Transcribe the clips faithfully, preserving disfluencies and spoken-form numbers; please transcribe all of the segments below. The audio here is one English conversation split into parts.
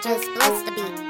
just bless the beat.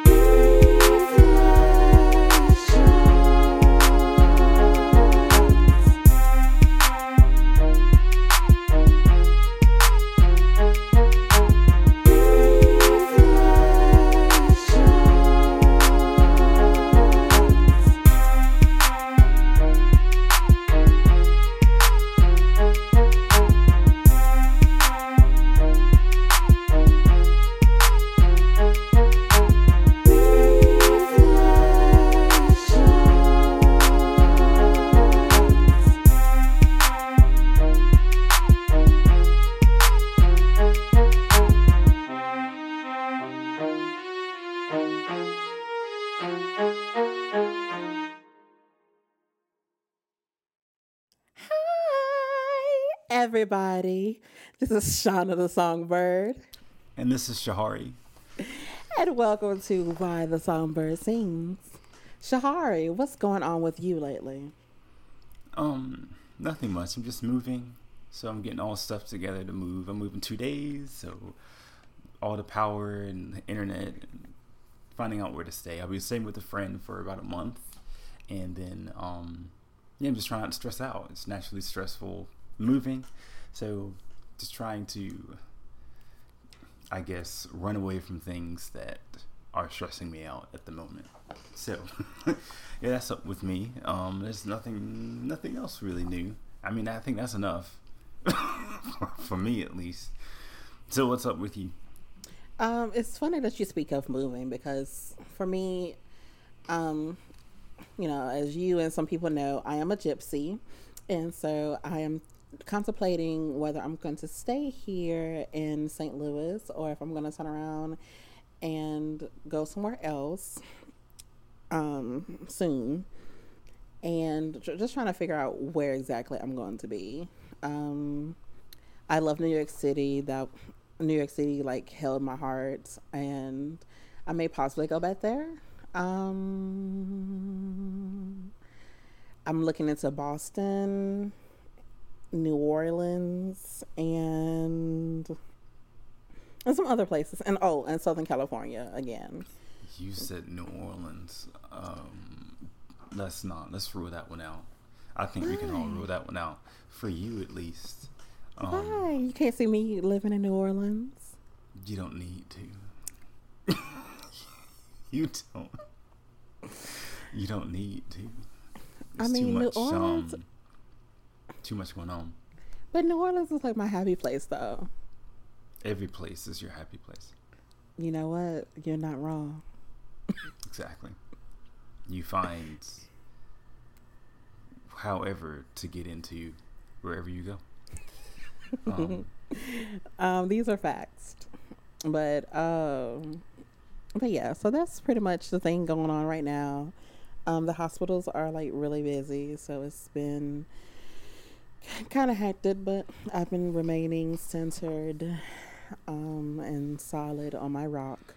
Everybody, this is Shauna the Songbird. And this is Shahari. And welcome to Why the Songbird Sings. Shahari, what's going on with you lately? Um, nothing much. I'm just moving. So I'm getting all stuff together to move. I'm moving two days, so all the power and the internet and finding out where to stay. I'll be staying with a friend for about a month. And then, um, yeah, I'm just trying not to stress out. It's naturally stressful moving, so just trying to, I guess, run away from things that are stressing me out at the moment. So yeah, that's up with me. Um, there's nothing, nothing else really new. I mean, I think that's enough for, for me at least. So what's up with you? Um, it's funny that you speak of moving because for me, um, you know, as you and some people know, I am a gypsy, and so I am contemplating whether I'm going to stay here in Saint Louis or if I'm going to turn around and go somewhere else um, soon, and just trying to figure out where exactly I'm going to be. Um, I love New York City. That New York City like held my heart, and I may possibly go back there. Um, I'm looking into Boston, New Orleans, and and some other places, and oh, and Southern California again. You said New Orleans. Um, let's not. Let's rule that one out. I think Why? we can all rule that one out for you at least. Um, Why? You can't see me living in New Orleans. You don't need to. you don't. You don't need to. It's I mean, too much, New Orleans. Um, too much going on. But New Orleans is like my happy place, though. Every place is your happy place. You know what? You're not wrong. Exactly. You find however to get into wherever you go. Um, um, these are facts. But, um, but yeah, so that's pretty much the thing going on right now. Um, the hospitals are like really busy, so it's been kind of hectic, but I've been remaining centered um, and solid on my rock.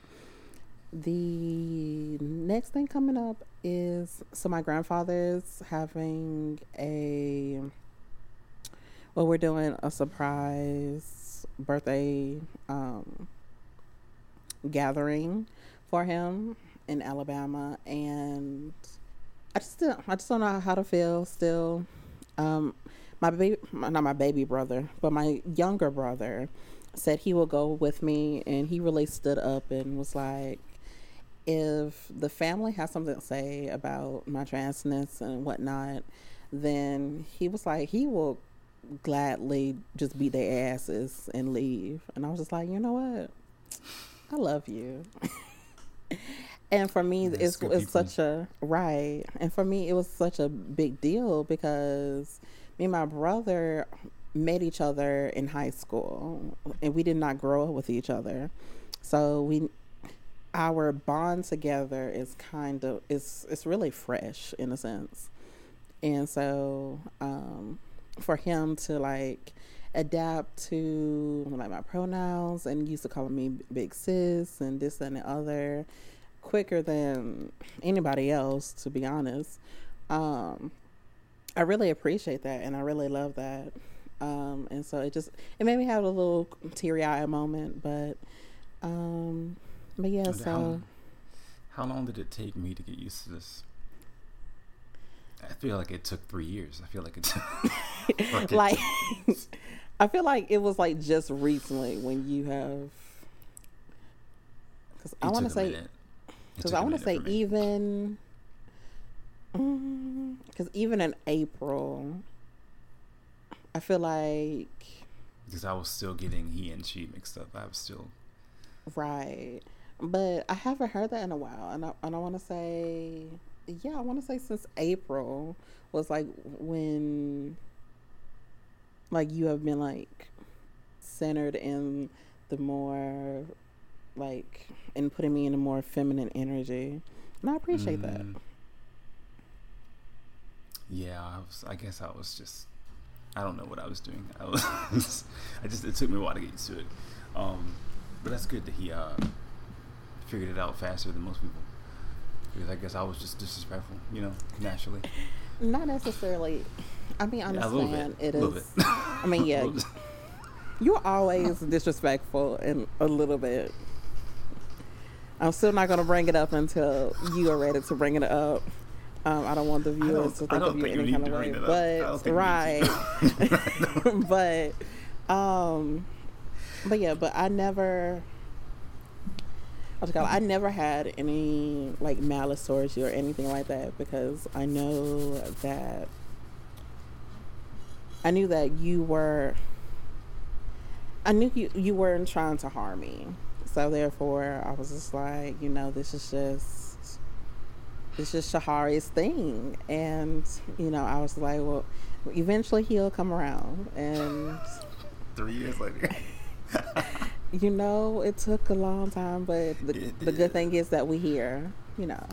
The next thing coming up is, so my grandfather's having a, well, we're doing a surprise birthday um, gathering for him in Alabama, and I just don't, I just don't know how to feel still. Um, my baby, not my baby brother, but my younger brother said he will go with me, and he really stood up and was like, if the family has something to say about my transness and whatnot, then he was like, he will gladly just beat their asses and leave. And I was just like, you know what? I love you. And for me, That's it's, it's such a, right. And for me, it was such a big deal because me and my brother met each other in high school, and we did not grow up with each other. So we, our bond together is kind of, it's, it's really fresh in a sense. And so, um, for him to like adapt to like my pronouns, and he used to call me big sis and this and the other, quicker than anybody else, to be honest. Um, I really appreciate that, and I really love that. Um, and so it just, it made me have a little teary-eyed moment, but um, But yeah, And how so how long did it take me to get used to this? I feel like it took three years. I feel like it took like it like took, I feel like it was like just recently when you have, because I it want took to a say, minute. It because took I a want to minute say for me even, because even in April, I feel like, because I was still getting he and she mixed up. I was still right, but I haven't heard that in a while, and I and I want to say, yeah, I want to say since April was like when like you have been like centered in the more like in putting me in a more feminine energy, and I appreciate that. mm, yeah. I was. I guess I was just. I don't know what I was doing. I was. I just. It took me a while to get used to it. Um, but that's good that he uh figured it out faster than most people. Because I guess I was just disrespectful, you know, naturally. Not necessarily. I mean, I Yeah, a little bit, understand it a little is. bit, I mean, a yeah, little bit. you're always disrespectful and a little bit. I'm still not going to bring it up until you are ready to bring it up. Um, I don't want the I viewers don't. to I think of don't you think you any need kind to of bring way, that up. I don't but think you need to. right, but um, but yeah, but I never. Okay, I never had any like malice towards you or anything like that because I know that I knew that you were I knew you you weren't trying to harm me. So therefore I was just like, you know, this is just it's just Shahari's thing. And, you know, I was like, well, eventually he'll come around and Three years later. you know, it took a long time, but the It the good did. thing is that we're here, you know.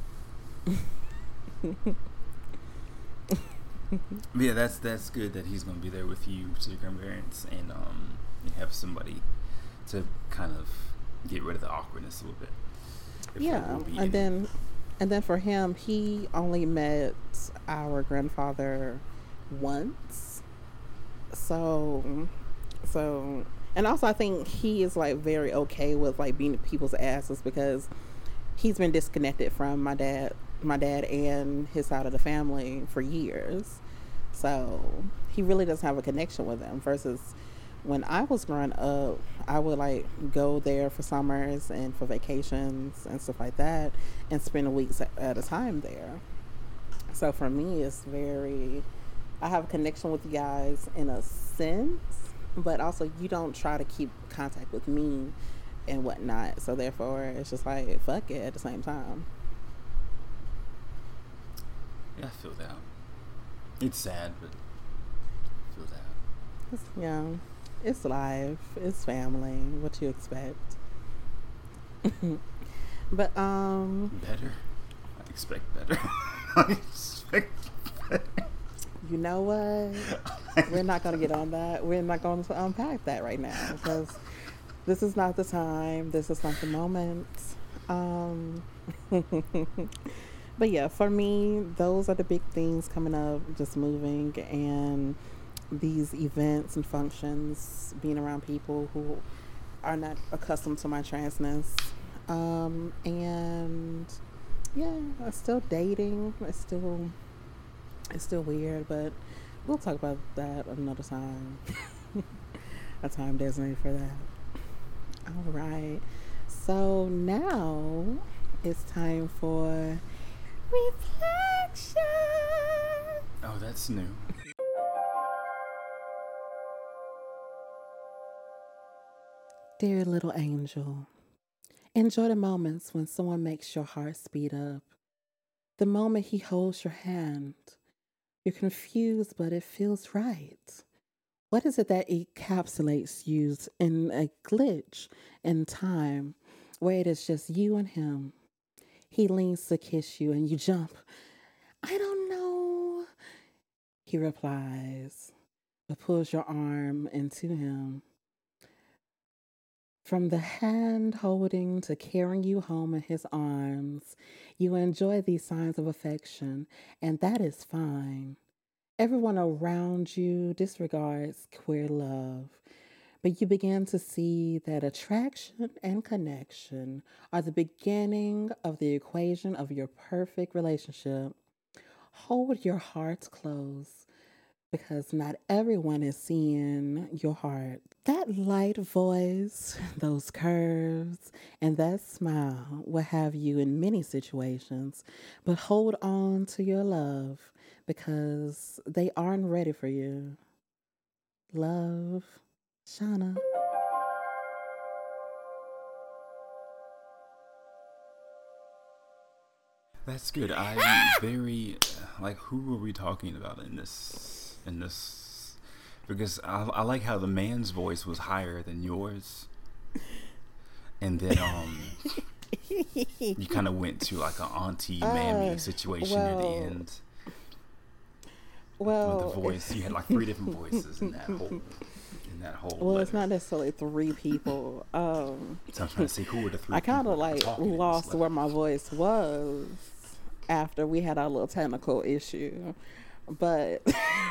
But yeah, that's that's good that he's gonna be there with you to your grandparents and um you have somebody to kind of get rid of the awkwardness a little bit. If there Yeah, will be and any. then and then for him, he only met our grandfather once. So so and also I think he is like very okay with like being people's asses because he's been disconnected from my dad my dad and his side of the family for years. So he really doesn't have a connection with them versus when I was growing up, I would like go there for summers and for vacations and stuff like that and spend weeks at a time there. So for me, it's very, I have a connection with you guys in a sense, but also you don't try to keep contact with me and whatnot. So therefore, it's just like, fuck it at the same time. Yeah, I feel that. It's sad, but I feel that. It's, yeah, it's life, it's family, what you expect. But, um, Better. I expect better. I expect better. you know what? We're not going to get on that. We're not going to unpack that right now because this is not the time. This is not the moment. Um, but yeah, for me, those are the big things coming up. Just moving and these events and functions, being around people who are not accustomed to my transness. Um, and yeah, I'm still dating. It's still it's still weird, but we'll talk about that another time. A time designated for that. All right. So now it's time for reflection. Oh, that's new. Dear little angel, enjoy the moments when someone makes your heart speed up. The moment he holds your hand. You're confused, but it feels right. What is it that encapsulates you in a glitch in time where it is just you and him? He leans to kiss you and you jump. I don't know. He replies, but pulls your arm into him. From the hand holding to carrying you home in his arms, you enjoy these signs of affection, and that is fine. Everyone around you disregards queer love, But you began to see that attraction and connection are the beginning of the equation of your perfect relationship. Hold your hearts close because not everyone is seeing your heart. That light voice, those curves, and that smile will have you in many situations. But hold on to your love because they aren't ready for you. Love, Shauna. That's good. I'm very like who are we talking about in this in this because I, I like how the man's voice was higher than yours, and then um you kind of went to like an auntie mammy Uh, situation at the well, end with the well, voice. You had like three different voices in that whole in that whole well, it's letter. not necessarily three people. Um, So I'm trying to see who were the three I kind people of that were like talking in this lost letter. where my voice was after we had our little technical issue, but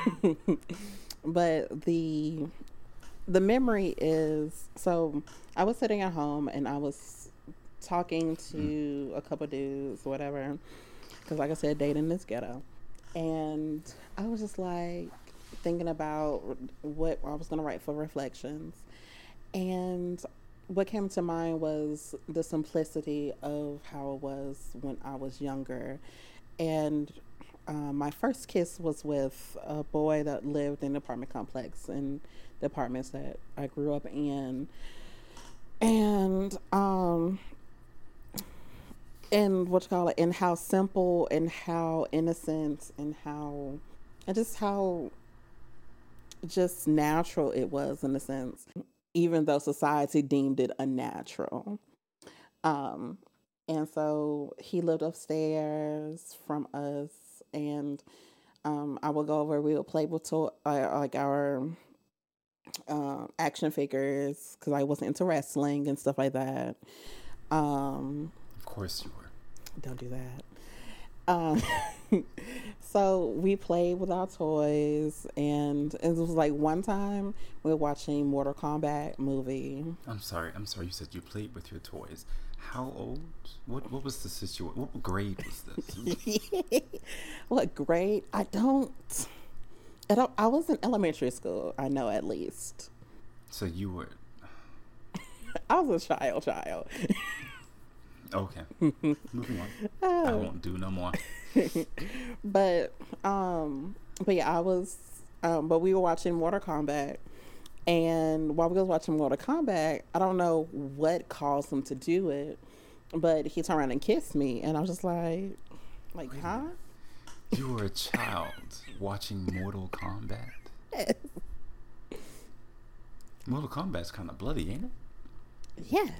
but the the memory is so I was sitting at home and I was talking Mm. to a couple dudes, whatever, because like I said, dating is ghetto, and I was just like thinking about what I was gonna write for reflections, and what came to mind was the simplicity of how it was when I was younger. And um, my first kiss was with a boy that lived in an apartment complex in the apartments that I grew up in. And, um, and what you call it, and how simple and how innocent and how, and just how just natural it was in a sense, even though society deemed it unnatural. Um, and so he lived upstairs from us, and um, I would go over. We would play with to- uh, like our uh, action figures because I wasn't into wrestling and stuff like that. Um, Of course you were. don't do that. Um, so we played with our toys, and it was like one time we were watching Mortal Kombat movie. I'm sorry. I'm sorry. You said you played with your toys. How old? What What was the situation? What grade was this? What grade? I don't. I don't. I was in elementary school. I know at least. So you were I was a child, child. okay. Moving on. I Oh. won't do no more. but um, but yeah, I was. Um, but we were watching Mortal Kombat, and while we was watching Mortal Kombat, I don't know what caused him to do it, but he turned around and kissed me, and I was just like, like, Wait a huh? minute. You were a child watching Mortal Kombat. Mortal Kombat's kind of bloody, ain't it? Yes.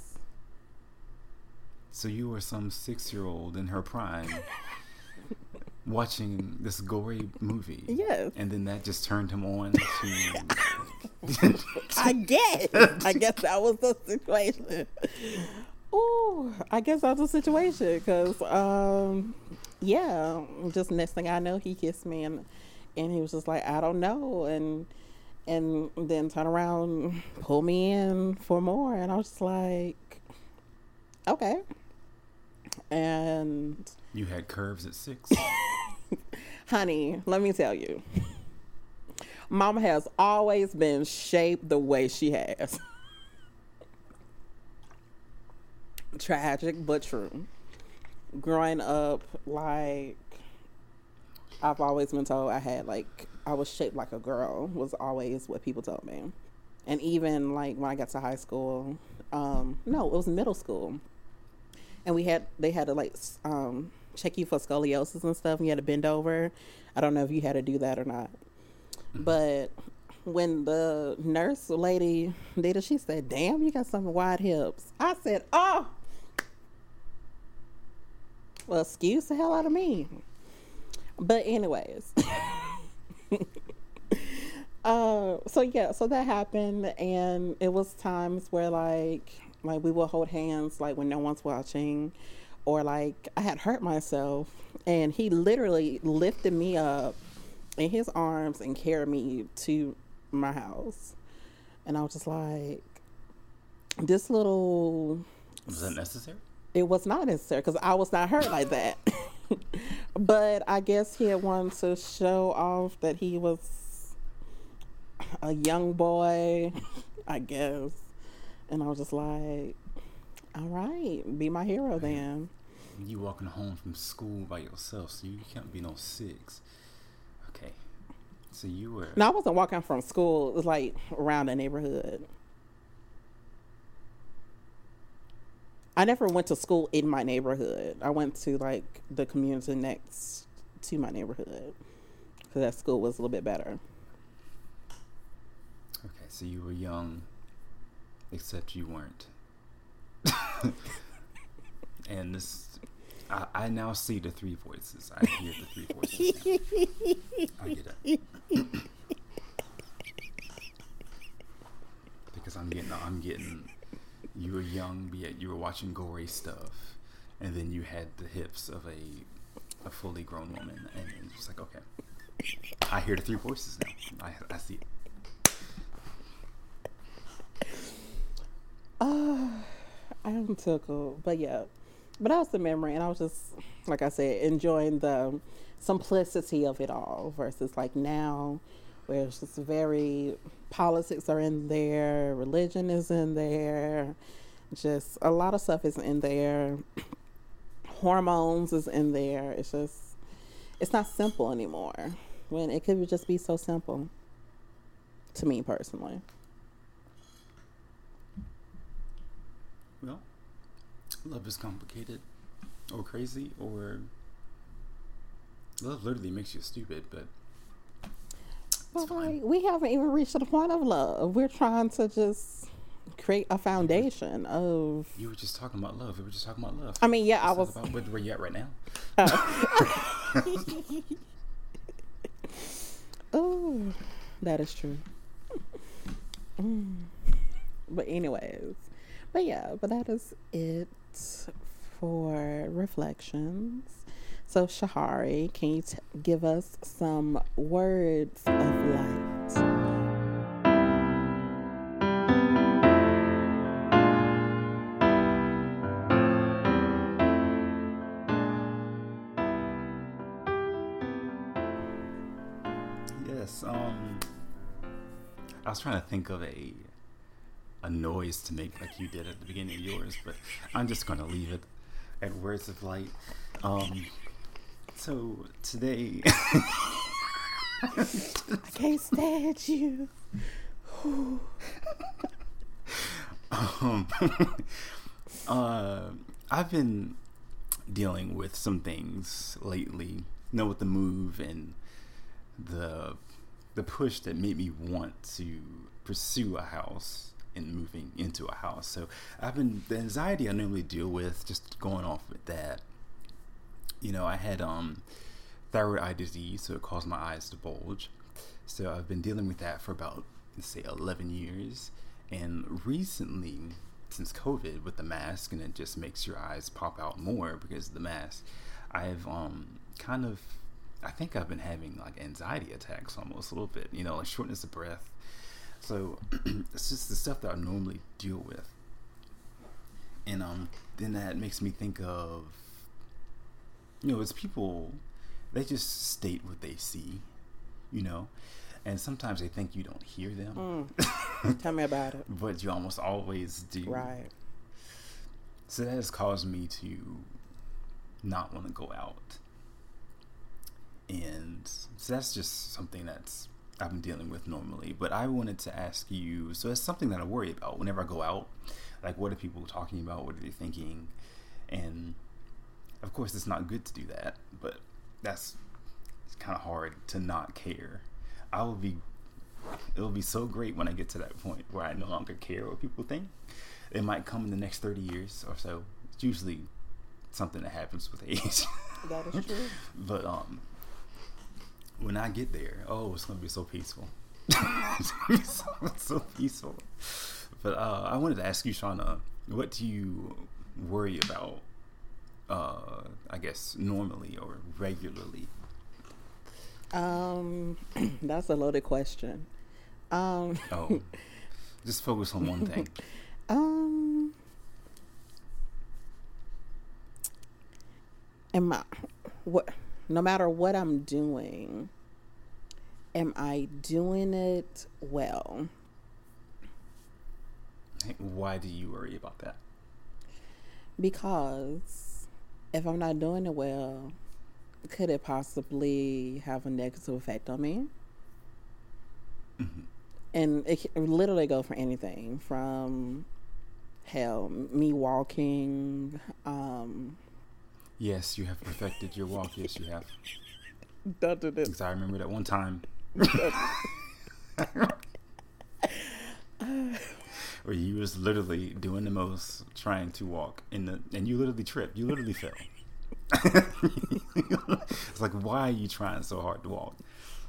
So you were some six-year-old in her prime watching this gory movie. Yes. And then that just turned him on to. I guess. I guess that was the situation. Oh, I guess that was the situation because, um, yeah, just next thing I know, he kissed me and and he was just like, I don't know, and and then turn around, pull me in for more, and I was just like, okay, and You had curves at six. honey, let me tell you, Mama has always been shaped the way she has. Tragic but true. Growing up, like, I've always been told I had like I was shaped like a girl was always what people told me. And even like when I got to high school, um, no, it was middle school, and we had they had to like s- um, check you for scoliosis and stuff. And you had to bend over. I don't know if you had to do that or not, but when the nurse lady did it, she said, "Damn, you got some wide hips." I said, "Oh, well, excuse the hell out of me." But anyways, uh, so yeah, so that happened, and it was times where like like we would hold hands like when no one's watching, or like I had hurt myself, and he literally lifted me up in his arms and carried me to my house. And I was just like, this little, Was that necessary? it was not necessary because I was not hurt like that. But I guess he had wanted to show off that he was a young boy, I guess. And I was just like, all right, be my hero then. You walking home from school by yourself, so you can't be no six. Okay. So you were... No, I wasn't walking from school. It was like around the neighborhood. I never went to school in my neighborhood. I went to like the community next to my neighborhood because that school was a little bit better. Okay, so you were young, except you weren't. And this, I, I now see the three voices. I hear the three voices now. I get it. Because I'm getting, I'm getting, you were young, but yet you were watching gory stuff. And then you had the hips of a, a fully grown woman. And it's just like, okay. I hear the three voices now. I, I see it. Uh, I'm tickled, but yeah, but that was the memory, and I was just, like I said, enjoying the simplicity of it all versus like now, where it's just very, politics are in there, religion is in there, just a lot of stuff is in there, hormones is in there. It's just, it's not simple anymore when it could just be so simple to me personally. Well, love is complicated or crazy, or love literally makes you stupid, but But like, we haven't even reached the point of love. We're trying to just create a foundation of. You were just talking about love. We were just talking about love. I mean, yeah, It's I not was. about where, where you at right now. Oh, that is true. Mm. But anyways, but yeah, but that is it for reflections. So Shahari, can you t- give us some words of light? Yes. Um, I was trying to think of a a noise to make like you did at the beginning of yours, but I'm just going to leave it at words of light. Um, so today, I can't stand you. um, uh, I've been dealing with some things lately. You know, with the move and the the push that made me want to pursue a house and moving into a house. So I've been, the anxiety I normally deal with, just going off with that, you know, I had um thyroid eye disease, so it caused my eyes to bulge. So I've been dealing with that for about, let's say, eleven years. And recently, since COVID, with the mask, and it just makes your eyes pop out more because of the mask, I've um kind of, I think I've been having like anxiety attacks almost a little bit, you know, like shortness of breath. So it's just the stuff that I normally deal with. And um, then that makes me think of, you know, it's people, they just state what they see, you know, and sometimes they think you don't hear them. Mm. Tell me about it. But you almost always do. Right. So that has caused me to not want to go out. And so that's just something that's I've been dealing with normally. But I wanted to ask you, so it's something that I worry about whenever I go out. Like, what are people talking about? What are they thinking? And of course, it's not good to do that, but that's it's kind of hard to not care. I will be, it'll be so great when I get to that point where I no longer care what people think. It might come in the next thirty years or so. It's usually something that happens with age. That is true. But um, when I get there, oh, it's gonna be so peaceful. It's gonna be so, so peaceful. But uh, I wanted to ask you, Shauna, what do you worry about? Uh, I guess normally or regularly. Um, that's a loaded question. Um, Oh, Just focus on one thing. um, am I what? No matter what I'm doing, am I doing it well? Why do you worry about that? Because if I'm not doing it well, could it possibly have a negative effect on me? Mm-hmm. And it can literally go for anything from, hell, me walking. Um, yes, you have perfected your walk. Yes, you have. Don't do this. Because I remember that one time. Where you was literally doing the most trying to walk in the, and you literally tripped. You literally fell. It's like, why are you trying so hard to walk?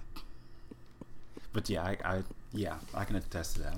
But yeah, I, I yeah, I can attest to that.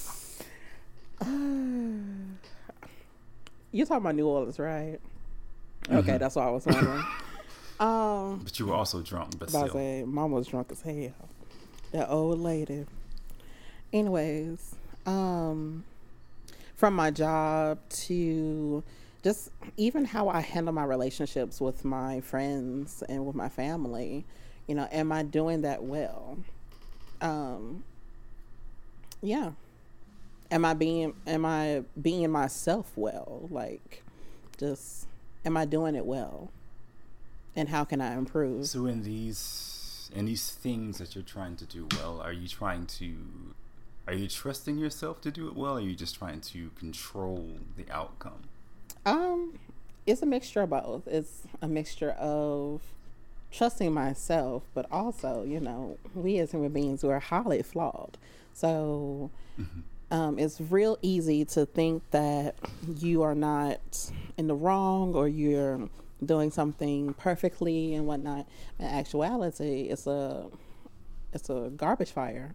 Uh, you're talking about New Orleans, right? Mm-hmm. Okay, that's what I was wondering. um, but you were also drunk. But about still, to say, Mama was drunk as hell. That old lady. Anyways, um, from my job to just even how I handle my relationships with my friends and with my family, you know, am I doing that well? Um, yeah. Am I being, am I being myself well? Like, just, am I doing it well? And how can I improve? So in these, in these things that you're trying to do well, are you trying to, are you trusting yourself to do it well? Or are you just trying to control the outcome? Um, it's a mixture of both. It's a mixture of trusting myself, but also, you know, we as human beings, we're highly flawed. So Mm-hmm. um, it's real easy to think that you are not in the wrong or you're doing something perfectly and whatnot. In actuality, it's a it's a garbage fire.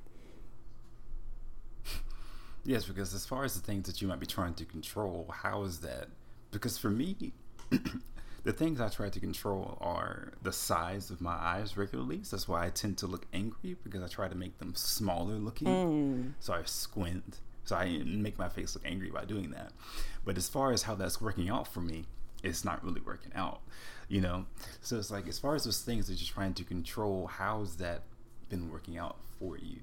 Yes, because as far as the things that you might be trying to control, how is that? Because for me, the things I try to control are the size of my eyes regularly. So that's why I tend to look angry, because I try to make them smaller looking. Mm. So I squint. So I make my face look angry by doing that. But as far as how that's working out for me, it's not really working out, you know? So it's like, as far as those things that you're trying to control, how's that been working out for you?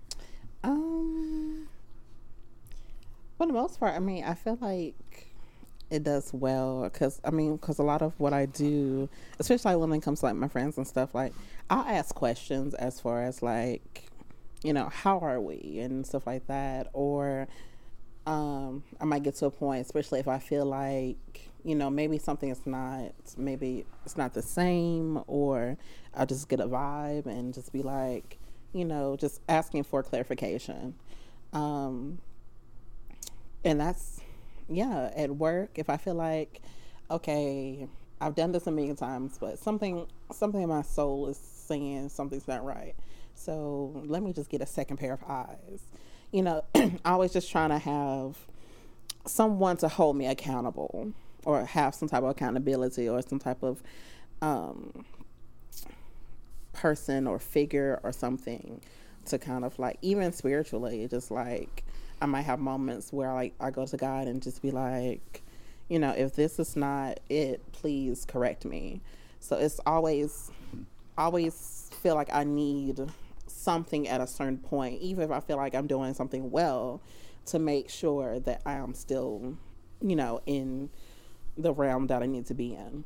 Um, for the most part, I mean, I feel like it does well because, I mean, because a lot of what I do, especially when it comes to like my friends and stuff, like I'll ask questions as far as like, you know, how are we and stuff like that. Or um, I might get to a point, especially if I feel like, you know, maybe something is not, maybe it's not the same, or I'll just get a vibe and just be like, you know, just asking for clarification. Um, and that's, yeah, at work, if I feel like, okay, I've done this a million times, but something, something in my soul is saying something's not right. So let me just get a second pair of eyes. You know, always just trying to have someone to hold me accountable, or have some type of accountability, or some type of um, person or figure or something to kind of like, even spiritually, just like I might have moments where like I go to God and just be like, you know, if this is not it, please correct me. So it's always, always feel like I need something at a certain point, even if I feel like I'm doing something well, to make sure that I am still, you know, in the realm that I need to be in.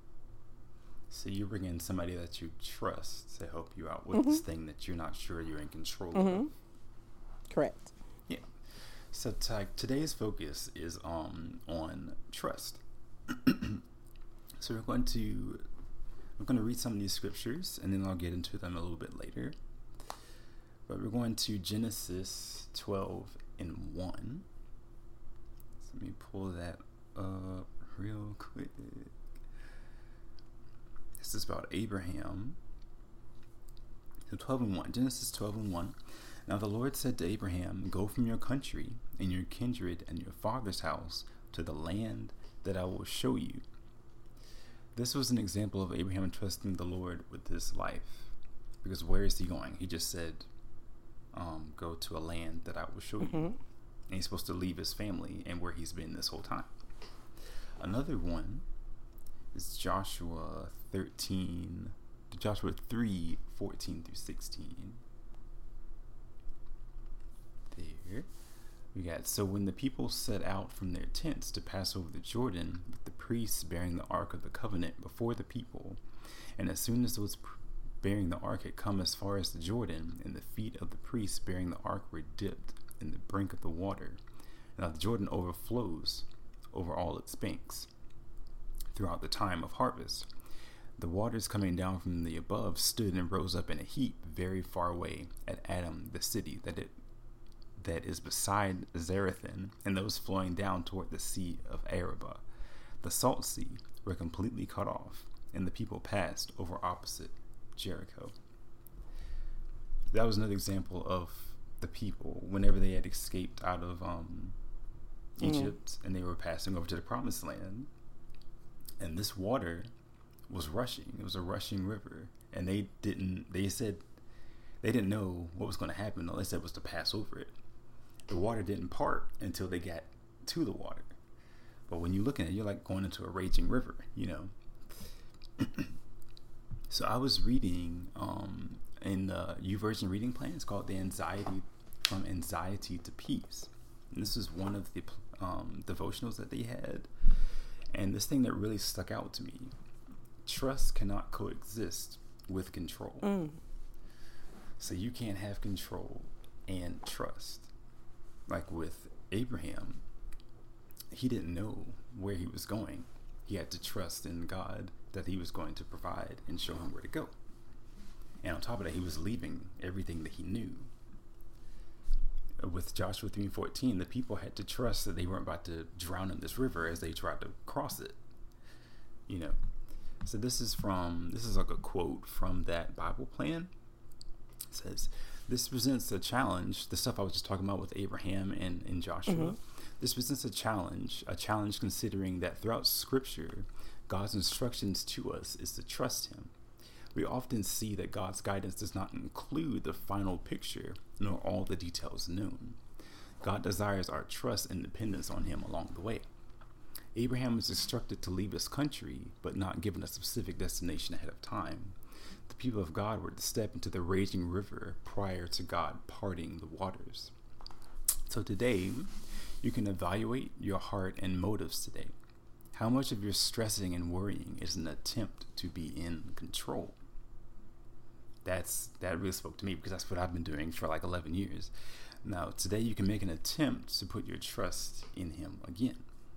So you bring in somebody that you trust to help you out with Mm-hmm. this thing that you're not sure you're in control Mm-hmm. of. Correct. Yeah. So t- today's focus is um, on trust. So we're going to we're going to read some of these scriptures, and then I'll get into them a little bit later. But we're going to Genesis twelve and one. So let me pull that up real quick. This is about Abraham. So twelve and one. Genesis twelve and one. Now the Lord said to Abraham, "Go from your country and your kindred and your father's house to the land that I will show you." This was an example of Abraham trusting the Lord with his life. Because where is he going? He just said, um, go to a land that I will show Mm-hmm. you. and he's supposed to leave his family and where he's been this whole time. Another one is Joshua thirteen, Joshua three, fourteen through sixteen. There. We got, so when the people set out from their tents to pass over the Jordan, with the priests bearing the Ark of the Covenant before the people, and as soon as those bearing the Ark had come as far as the Jordan, and the feet of the priests bearing the Ark were dipped in the brink of the water, now the Jordan overflows over all its banks throughout the time of harvest. The waters coming down from the above stood and rose up in a heap very far away at Adam, the city that it that is beside Zarethan, and those flowing down toward the sea of Arabah. The salt sea were completely cut off, and the people passed over opposite Jericho. That was another example of the people whenever they had escaped out of um, Egypt, mm. and they were passing over to the promised land. And this water was rushing. It was a rushing river, and they didn't. They said they didn't know what was going to happen. All they said was to pass over it. The water didn't part until they got to the water. But when you look at it, you're like going into a raging river, you know. So I was reading um, in the YouVersion reading plan. It's called "The Anxiety from Anxiety to Peace." And this is one of the um, devotionals that they had. And this thing that really stuck out to me: trust cannot coexist with control. Mm. So you can't have control and trust. Like with Abraham, he didn't know where he was going. He had to trust in God that he was going to provide and show him where to go. And on top of that, he was leaving everything that he knew. With Joshua three fourteen, the people had to trust that they weren't about to drown in this river as they tried to cross it. You know, so this is from, this is like a quote from that Bible plan. It says, "This presents a challenge," the stuff I was just talking about with Abraham and, and Joshua. Mm-hmm. This presents a challenge, a challenge considering that throughout Scripture, God's instructions to us is to trust him. We often see that God's guidance does not include the final picture, nor all the details known. God desires our trust and dependence on him along the way. Abraham was instructed to leave his country, but not given a specific destination ahead of time. The people of God were to step into the raging river prior to God parting the waters. So today, you can evaluate your heart and motives today. How much of your stressing and worrying is an attempt to be in control? That's that really spoke to me because that's what I've been doing for like eleven years. Now, today you can make an attempt to put your trust in him again.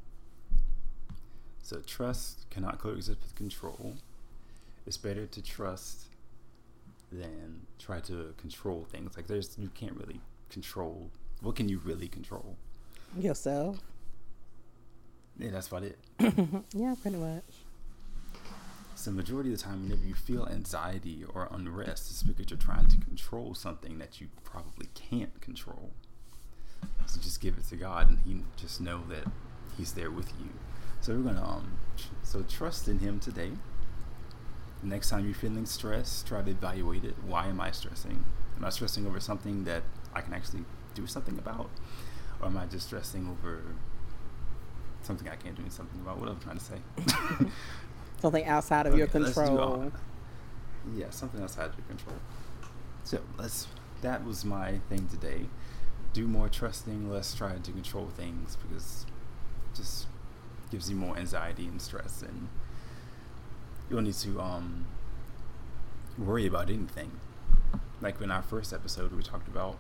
So trust cannot coexist with control. It's better to trust than try to control things. Like there's, you can't really control. What can you really control? Yourself. Yeah, that's about it. Yeah, pretty much. So majority of the time, whenever you feel anxiety or unrest, it's because you're trying to control something that you probably can't control. So just give it to God, and he just know that he's there with you. So we're gonna um, tr- so trust in him today. Next time you're feeling stressed, try to evaluate it. Why am I stressing? Am I stressing over something that I can actually do something about, or am I just stressing over something I can't do something about? What I'm trying to say. Something outside of okay, your control. Yeah, something outside of your control. So let's. That was my thing today. Do more trusting, less trying to control things, because it just gives you more anxiety and stress, and you don't need to um, worry about anything. Like in our first episode, we talked about.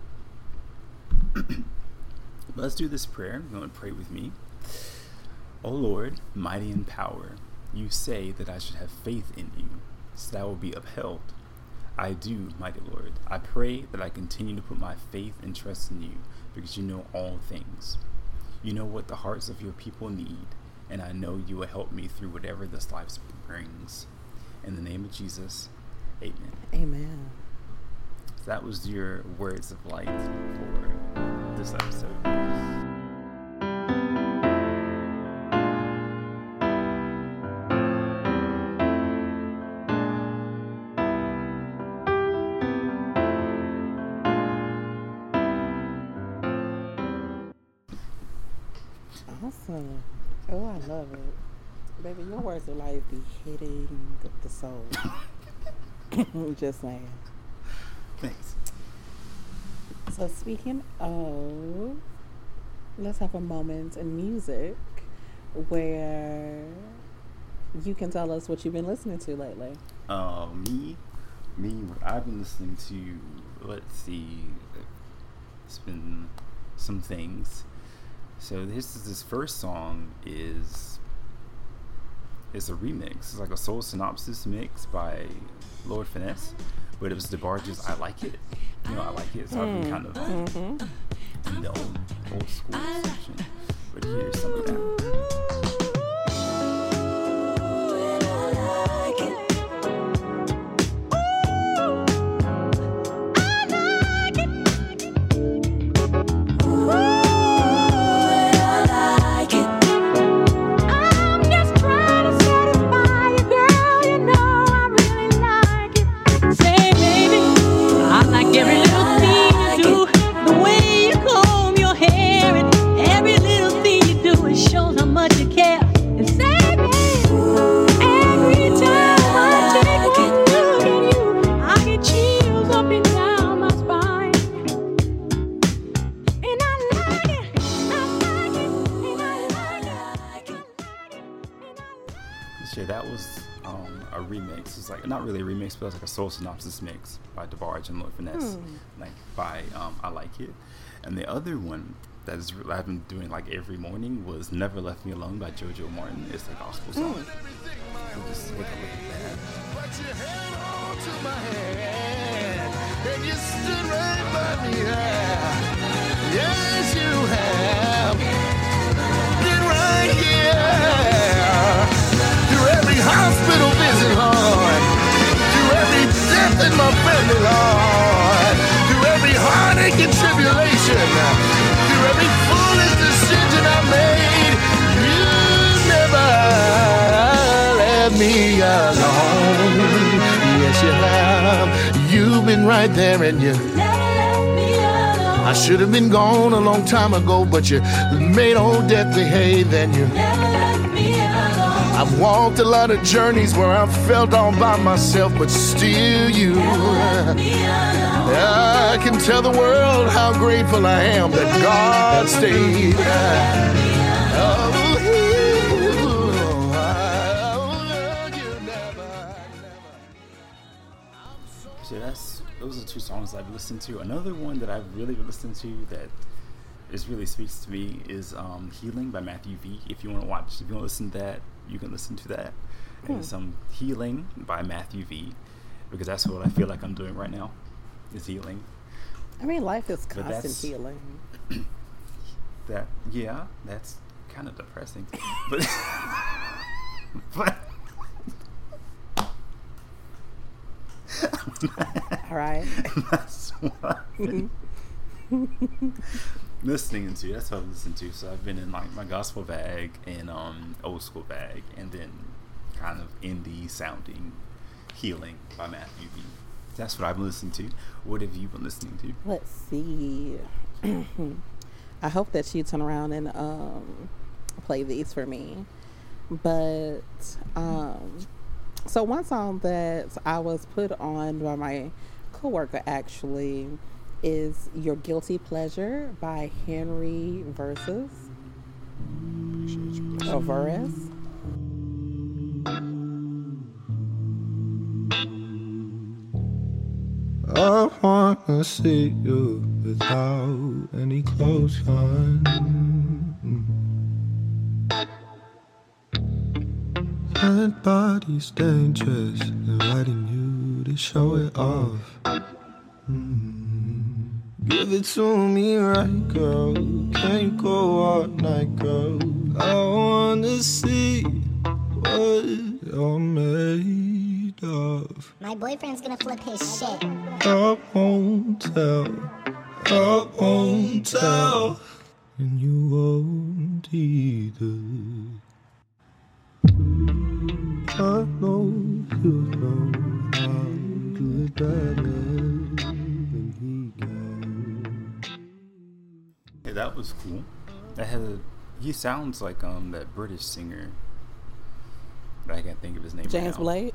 Let's do this prayer. You're going to pray with me. O Lord, mighty in power, you say that I should have faith in you, so that I will be upheld. I do, mighty Lord. I pray that I continue to put my faith and trust in you, because you know all things. You know what the hearts of your people need, and I know you will help me through whatever this life brings. In the name of Jesus, amen. Amen. So that was your words of light for this episode. Awesome. Oh, I love it. Baby, your words of life be hitting the soul. Just saying. Thanks. So speaking of, let's have a moment in music where you can tell us what you've been listening to lately. Uh, me, me, what I've been listening to, let's see, it's been some things. So this is this first song is it's a remix. It's like a soul synopsis mix by Lord Finesse, but it was DeBarge's "I Like It." You know, I like it. So I've been kind of mm-hmm. in the old old school section. But here's some of that. Not really a remix, but it was like a soul synopsis mix by DeBarge and Lord Finesse, hmm. like by um, I Like It. And the other one that is I've been doing like every morning was Never Left Me Alone by JoJo Martin. It's a gospel song. Hmm. So just take a look at that. Put your hand on to my hand, and you stood right by me. Yes, you have. Been right here through every hospital visit, Lord. Death in my family, Lord. Through every heartache and tribulation, through every foolish decision I made, you never let me alone. Yes, you have. You've been right there, and you never let me alone. I should have been gone a long time ago, but you made old death behave, and you never let me alone. I've walked a lot of journeys where I felt all by myself, but still you. I can tell the world how grateful I am that God stayed. So that's those are two songs I've listened to. Another one that I've really listened to that is really speaks to me is um, "Healing" by Matthew V. If you want to watch, if you want to listen to that, you can listen to that. Hmm. And some "Healing" by Matthew V. Because that's what I feel like I'm doing right now, is healing. I mean, life is constant healing. That yeah, that's kind of depressing. But but all right. That's what I've been listening to. That's what I've listened to. So I've been in like my gospel bag and um old school bag, and then kind of indie sounding "Healing" by Matthew V. That's what I've been listening to. What have you been listening to? Let's see. I hope that you turn around and um play these for me. But um so one song that I was put on by my coworker actually is "Your Guilty Pleasure" by Henry Versus or Versus. I wanna see you without any clothes on. That body's dangerous, inviting you to show it off. Mm. Give it to me right, girl. Can you go all night, girl? I wanna see what you're made of. My boyfriend's gonna flip his shit. I won't tell, I won't tell, and you won't either. I know you know how good that is when he can. Hey, that was cool. That had a He sounds like um that British singer. I can't think of his name. James right now. Blake.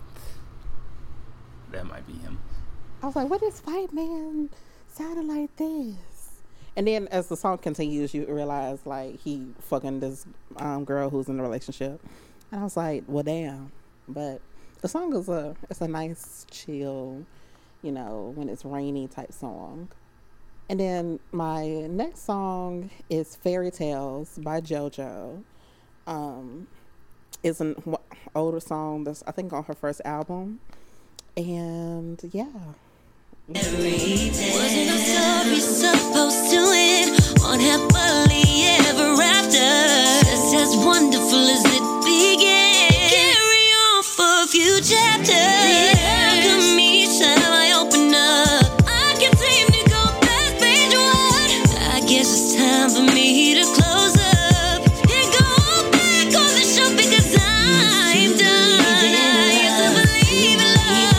That might be him. I was like, what is white man sounding like this? And then as the song continues, you realize like he fucking this um, girl who's in a relationship. And I was like, well, damn. But the song is a, it's a nice, chill, you know, when it's rainy type song. And then my next song is Fairy Tales by JoJo. Um, it's an w- older song that's, I think, on her first album. And yeah. Wasn't the story supposed to end on happily ever after? Just as wonderful as it began. Carry on for a few chapters. The alchemy shall I open up. I can't seem to go past page one. I guess it's time for me to close up and go back on the show because I'm done. I used to believe in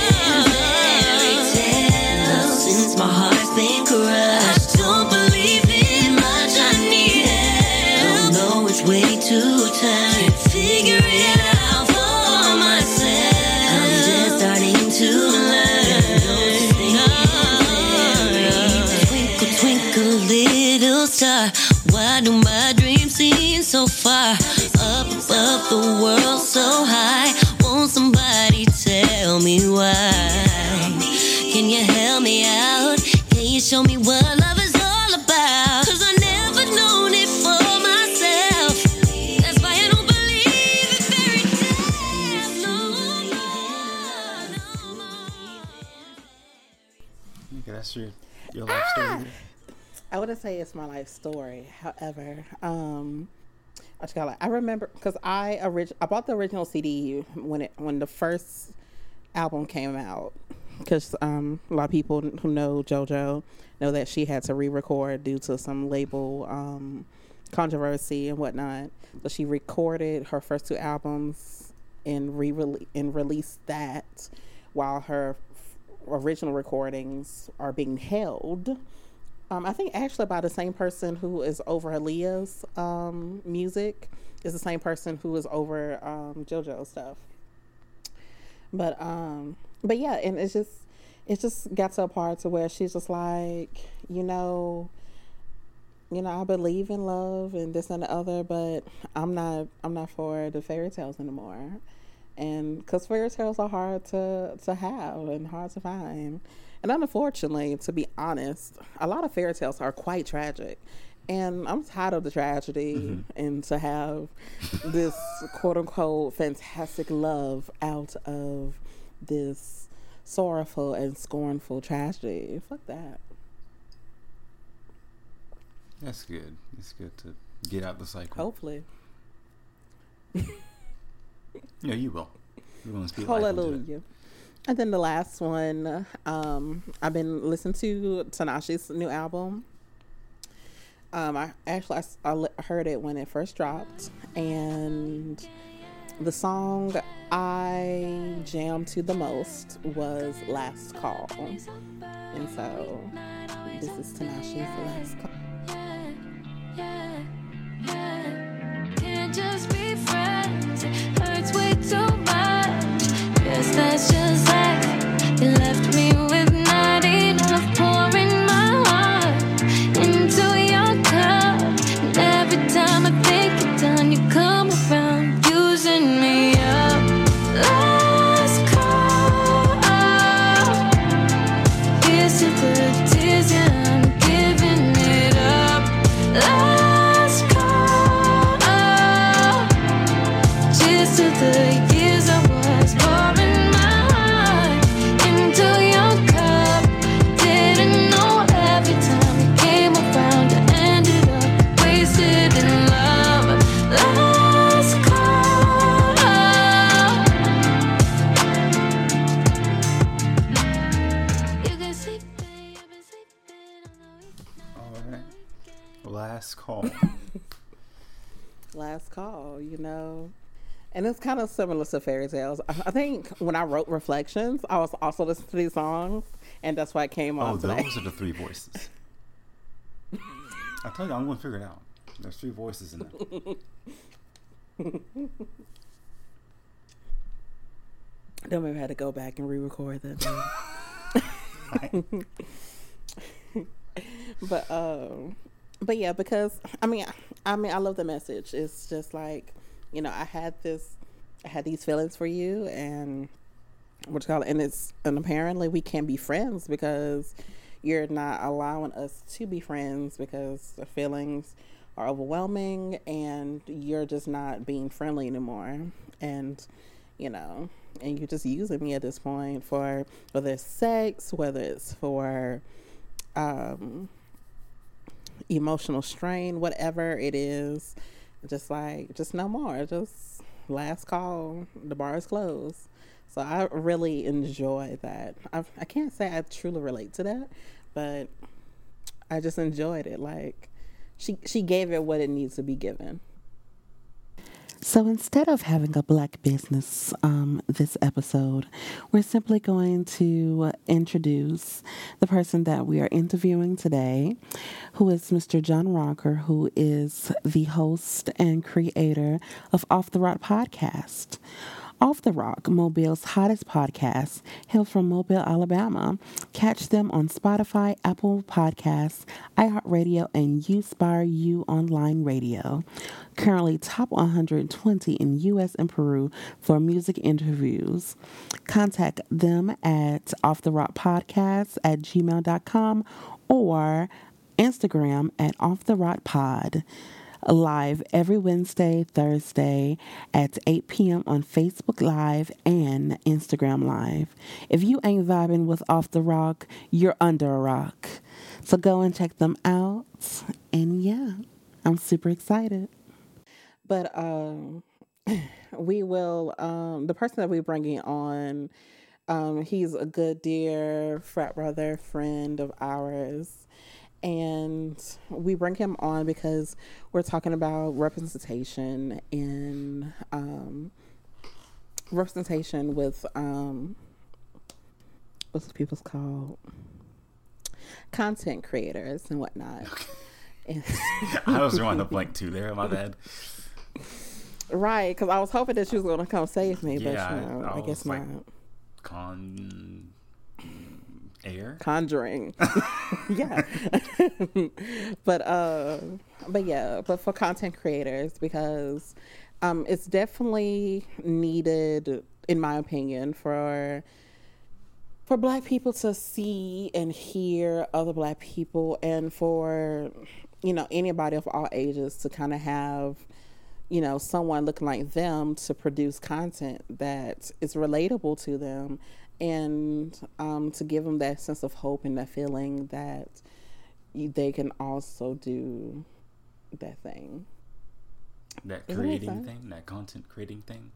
love. Since my heart's been crushed, don't believe in much. I need help. Don't know which way to turn. Figure it out for myself. I'm just starting to learn. Twinkle, twinkle, little star. Why do my dreams seem so far? Up above the world, so high. Won't somebody tell me why? Can you help me out? Can you show me what love is all about? Cause I never known it for myself. That's why I don't believe in fairy tales no more, no more. Okay, that's your your life story. I wouldn't say it's my life story. However, um, I just got like I remember because I orig- I bought the original C D when it when the first album came out. Because um, a lot of people who know JoJo know that she had to re-record due to some label um, controversy and whatnot. So she recorded her first two albums and re and released that while her f- original recordings are being held. Um, I think actually by the same person who is over Aaliyah's um, music is the same person who is over um, JoJo stuff. But um, but yeah, and it's just it just got to a part to where she's just like, you know, you know, I believe in love and this and the other, but I'm not I'm not for the fairy tales anymore. And because fairy tales are hard to to have and hard to find. And unfortunately, to be honest, a lot of fairy tales are quite tragic. And I'm tired of the tragedy mm-hmm. and to have this quote unquote fantastic love out of this sorrowful and scornful tragedy. Fuck that. That's good. It's good to get out the cycle. Hopefully. Yeah, you will. You will speak Hallelujah. And then the last one, um, I've been listening to Tinashe's new album. Um, I actually I, I heard it when it first dropped, and the song I jammed to the most was "Last Call," and so this is Tinashe's "Last Call." Can't just be friends. It hurts way too much. Guess that's just life. You left me with not enough. Pouring my heart into your cup. And every time I think you're done, you come around using me up. Last call. Here's to the tears, yeah, I'm giving it up. Last call. Cheers to the years I was pouring my heart into your cup. Didn't know every time you came around, I ended up wasted in love. Last call. You can sleep, babe, you've been sleeping on the weekend. All right. Last call. Last call, you know. And it's kind of similar to fairy tales. I I think when I wrote Reflections, I was also listening to these songs, and that's why it came on Oh, today. those are the three voices. I tell you, I'm going to figure it out. There's three voices in there. Then we had to go back and re-record that. but um, but yeah, because I mean, I mean, I love the message. It's just like, you know, I had this, I had these feelings for you, and what you call it, and it's and apparently we can't be friends because you're not allowing us to be friends because the feelings are overwhelming and you're just not being friendly anymore. And, you know, and you're just using me at this point for whether it's sex, whether it's for um, emotional strain, whatever it is, just like, just no more. Just last call, the bar is closed. So I really enjoy that. I I can't say I truly relate to that, but I just enjoyed it. Like, she she gave it what it needs to be given. So instead of having a black business um, this episode, we're simply going to introduce the person that we are interviewing today, who is Mister John Rocker, who is the host and creator of Off the Rock podcast. Off the Rock, Mobile's hottest podcast, hail from Mobile, Alabama. Catch them on Spotify, Apple Podcasts, iHeartRadio, and Uspire U Online Radio. Currently top one hundred twenty in U S and Peru for music interviews. Contact them at Off the Rock Podcast at gmail dot com or Instagram at Off the Rock Pod. Live every Wednesday, Thursday at eight p.m. on Facebook Live and Instagram Live. If you ain't vibing with Off the Rock, you're under a rock. So go and check them out. And yeah, I'm super excited. But um, we will, um, the person that we're bringing on, um, he's a good dear frat brother, friend of ours. And we bring him on because we're talking about representation and um, representation with um, what's people's called content creators and whatnot. Okay. And I was drawing a blank too there. My bad. Right, because I was hoping that she was going to come save me, Yeah, but you know, I, I, I guess like, not. Con air Conjuring. Yeah. but uh but yeah, but for content creators, because um it's definitely needed, in my opinion, for for black people to see and hear other black people, and for, you know, anybody of all ages to kind of have, you know, someone looking like them to produce content that is relatable to them, and um, to give them that sense of hope and that feeling that you, they can also do that thing. That Does that make creating sense? thing, that content creating thing.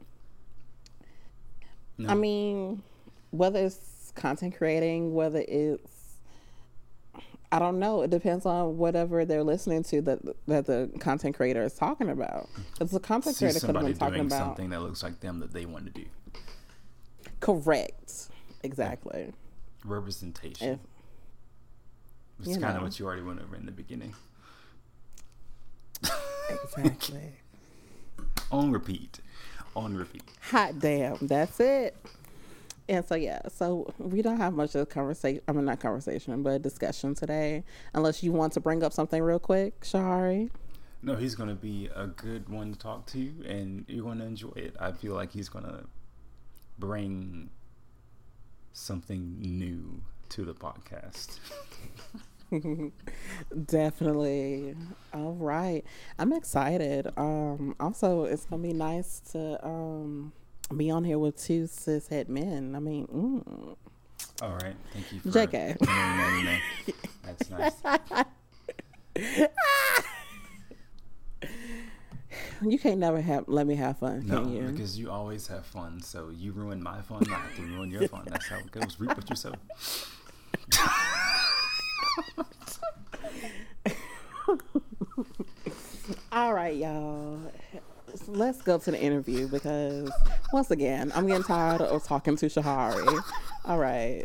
I mean, whether it's content creating, whether it's, I don't know. It depends on whatever they're listening to that that the content creator is talking about. Because the content See creator could have somebody been talking doing about something that looks like them that they want to do. correct, exactly. Representation. If, It's you kind of know. what you already went over in the beginning. exactly. On repeat. On repeat. Hot damn, that's it. And so yeah, so we don't have much of a conversation. I mean, not conversation, but discussion today. Unless you want to bring up something real quick, Shari. No, he's going to be a good one to talk to, and you're going to enjoy it. I feel like he's going to bring something new to the podcast. Definitely. All right. I'm excited. Um, also, it's going to be nice to um, be on here with two cishet men. I mean, mm. All right. Thank you for J K. No, no, no. That's nice. You can't never have let me have fun, No, can you? because you always have fun. So you ruin my fun, I have to ruin your fun. That's how it goes. Reap what you sow. All right, y'all. Let's go to the interview because, once again, I'm getting tired of talking to Shahari. All right.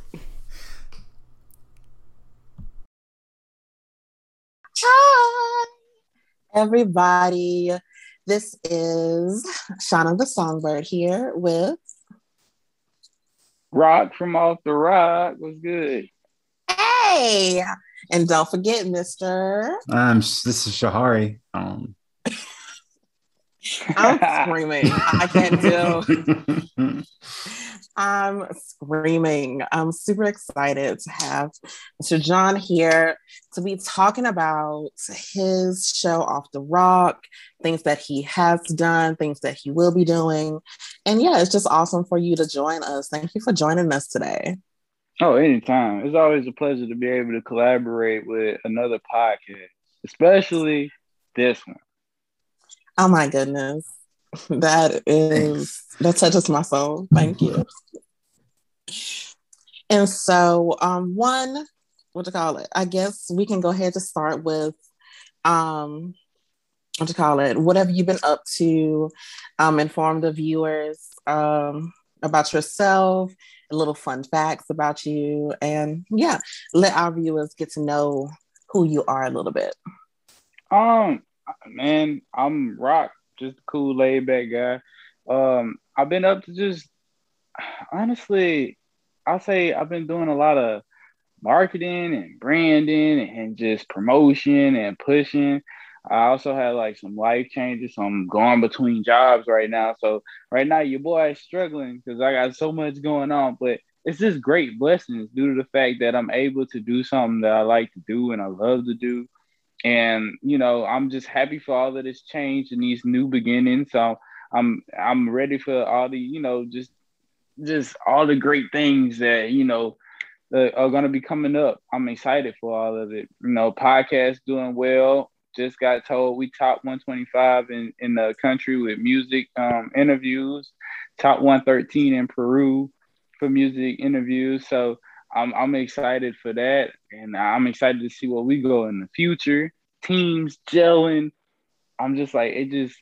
Hi, Everybody, this is Shauna the Songbird here with Rock from Off the Rock was good. Hey, and don't forget, Mister Um, this is Shahari. Um, I'm screaming. I can't do. I'm screaming. I'm super excited to have Mister John here to be talking about his show Off the Rock, things that he has done, things that he will be doing. And yeah, it's just awesome for you to join us. Thank you for joining us today. Oh, anytime. It's always a pleasure to be able to collaborate with another podcast, especially this one. Oh my goodness. That is, that touches my soul. Thank you. And so, um, one, what to call it? I guess we can go ahead to start with, um, what to call it? Whatever you've been up to, um, inform the viewers um, about yourself, little fun facts about you, and yeah, let our viewers get to know who you are a little bit. Um, man, I'm Rock, just a cool, laid back guy. Um, I've been up to just honestly. I'll say I've been doing a lot of marketing and branding and just promotion and pushing. I also had like some life changes. So I'm going between jobs right now. So right now your boy is struggling because I got so much going on, but it's just great blessings due to the fact that I'm able to do something that I like to do and I love to do. And, you know, I'm just happy for all of this change and these new beginnings. So I'm, I'm ready for all the, you know, just just all the great things that, you know, uh, are going to be coming up. I'm excited for all of it. You know, podcast doing well. Just got told we top one twenty-five in, in the country with music um, interviews, top one thirteen in Peru for music interviews. So I'm, I'm excited for that. And I'm excited to see where we go in the future. Teams gelling. I'm just like, it just,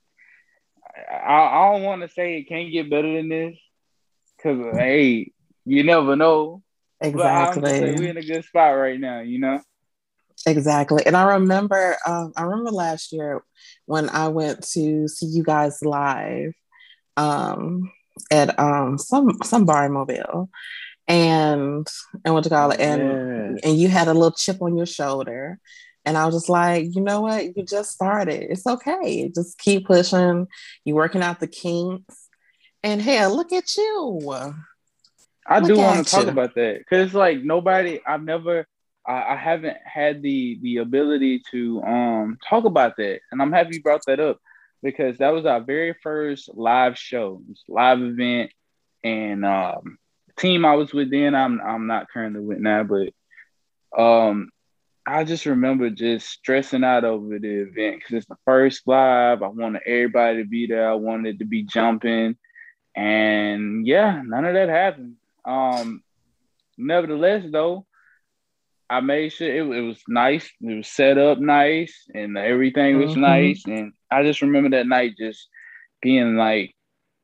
I, I don't want to say it can't get better than this. Because, hey, you never know. Exactly. But I'm just saying we're in a good spot right now, you know? Exactly. And I remember, um, I remember last year when I went to see you guys live um, at um, some some bar in Mobile. And, and what you call it? And, Yeah. and you had a little chip on your shoulder. And I was just like, you know what? You just started. It's okay. Just keep pushing. You're working out the kinks. And hell, look at you. I look do want to talk you. about that because it's like nobody, I've never, I, I haven't had the the ability to um talk about that. And I'm happy you brought that up because that was our very first live show, live event. And um, the team I was with then, I'm I'm not currently with now, but um, I just remember just stressing out over the event because it's the first live. I wanted everybody to be there. I wanted it to be jumping. And yeah, none of that happened. Um, nevertheless, though, I made sure it, it was nice. It was set up nice, and everything was Mm-hmm. nice. And I just remember that night just being like,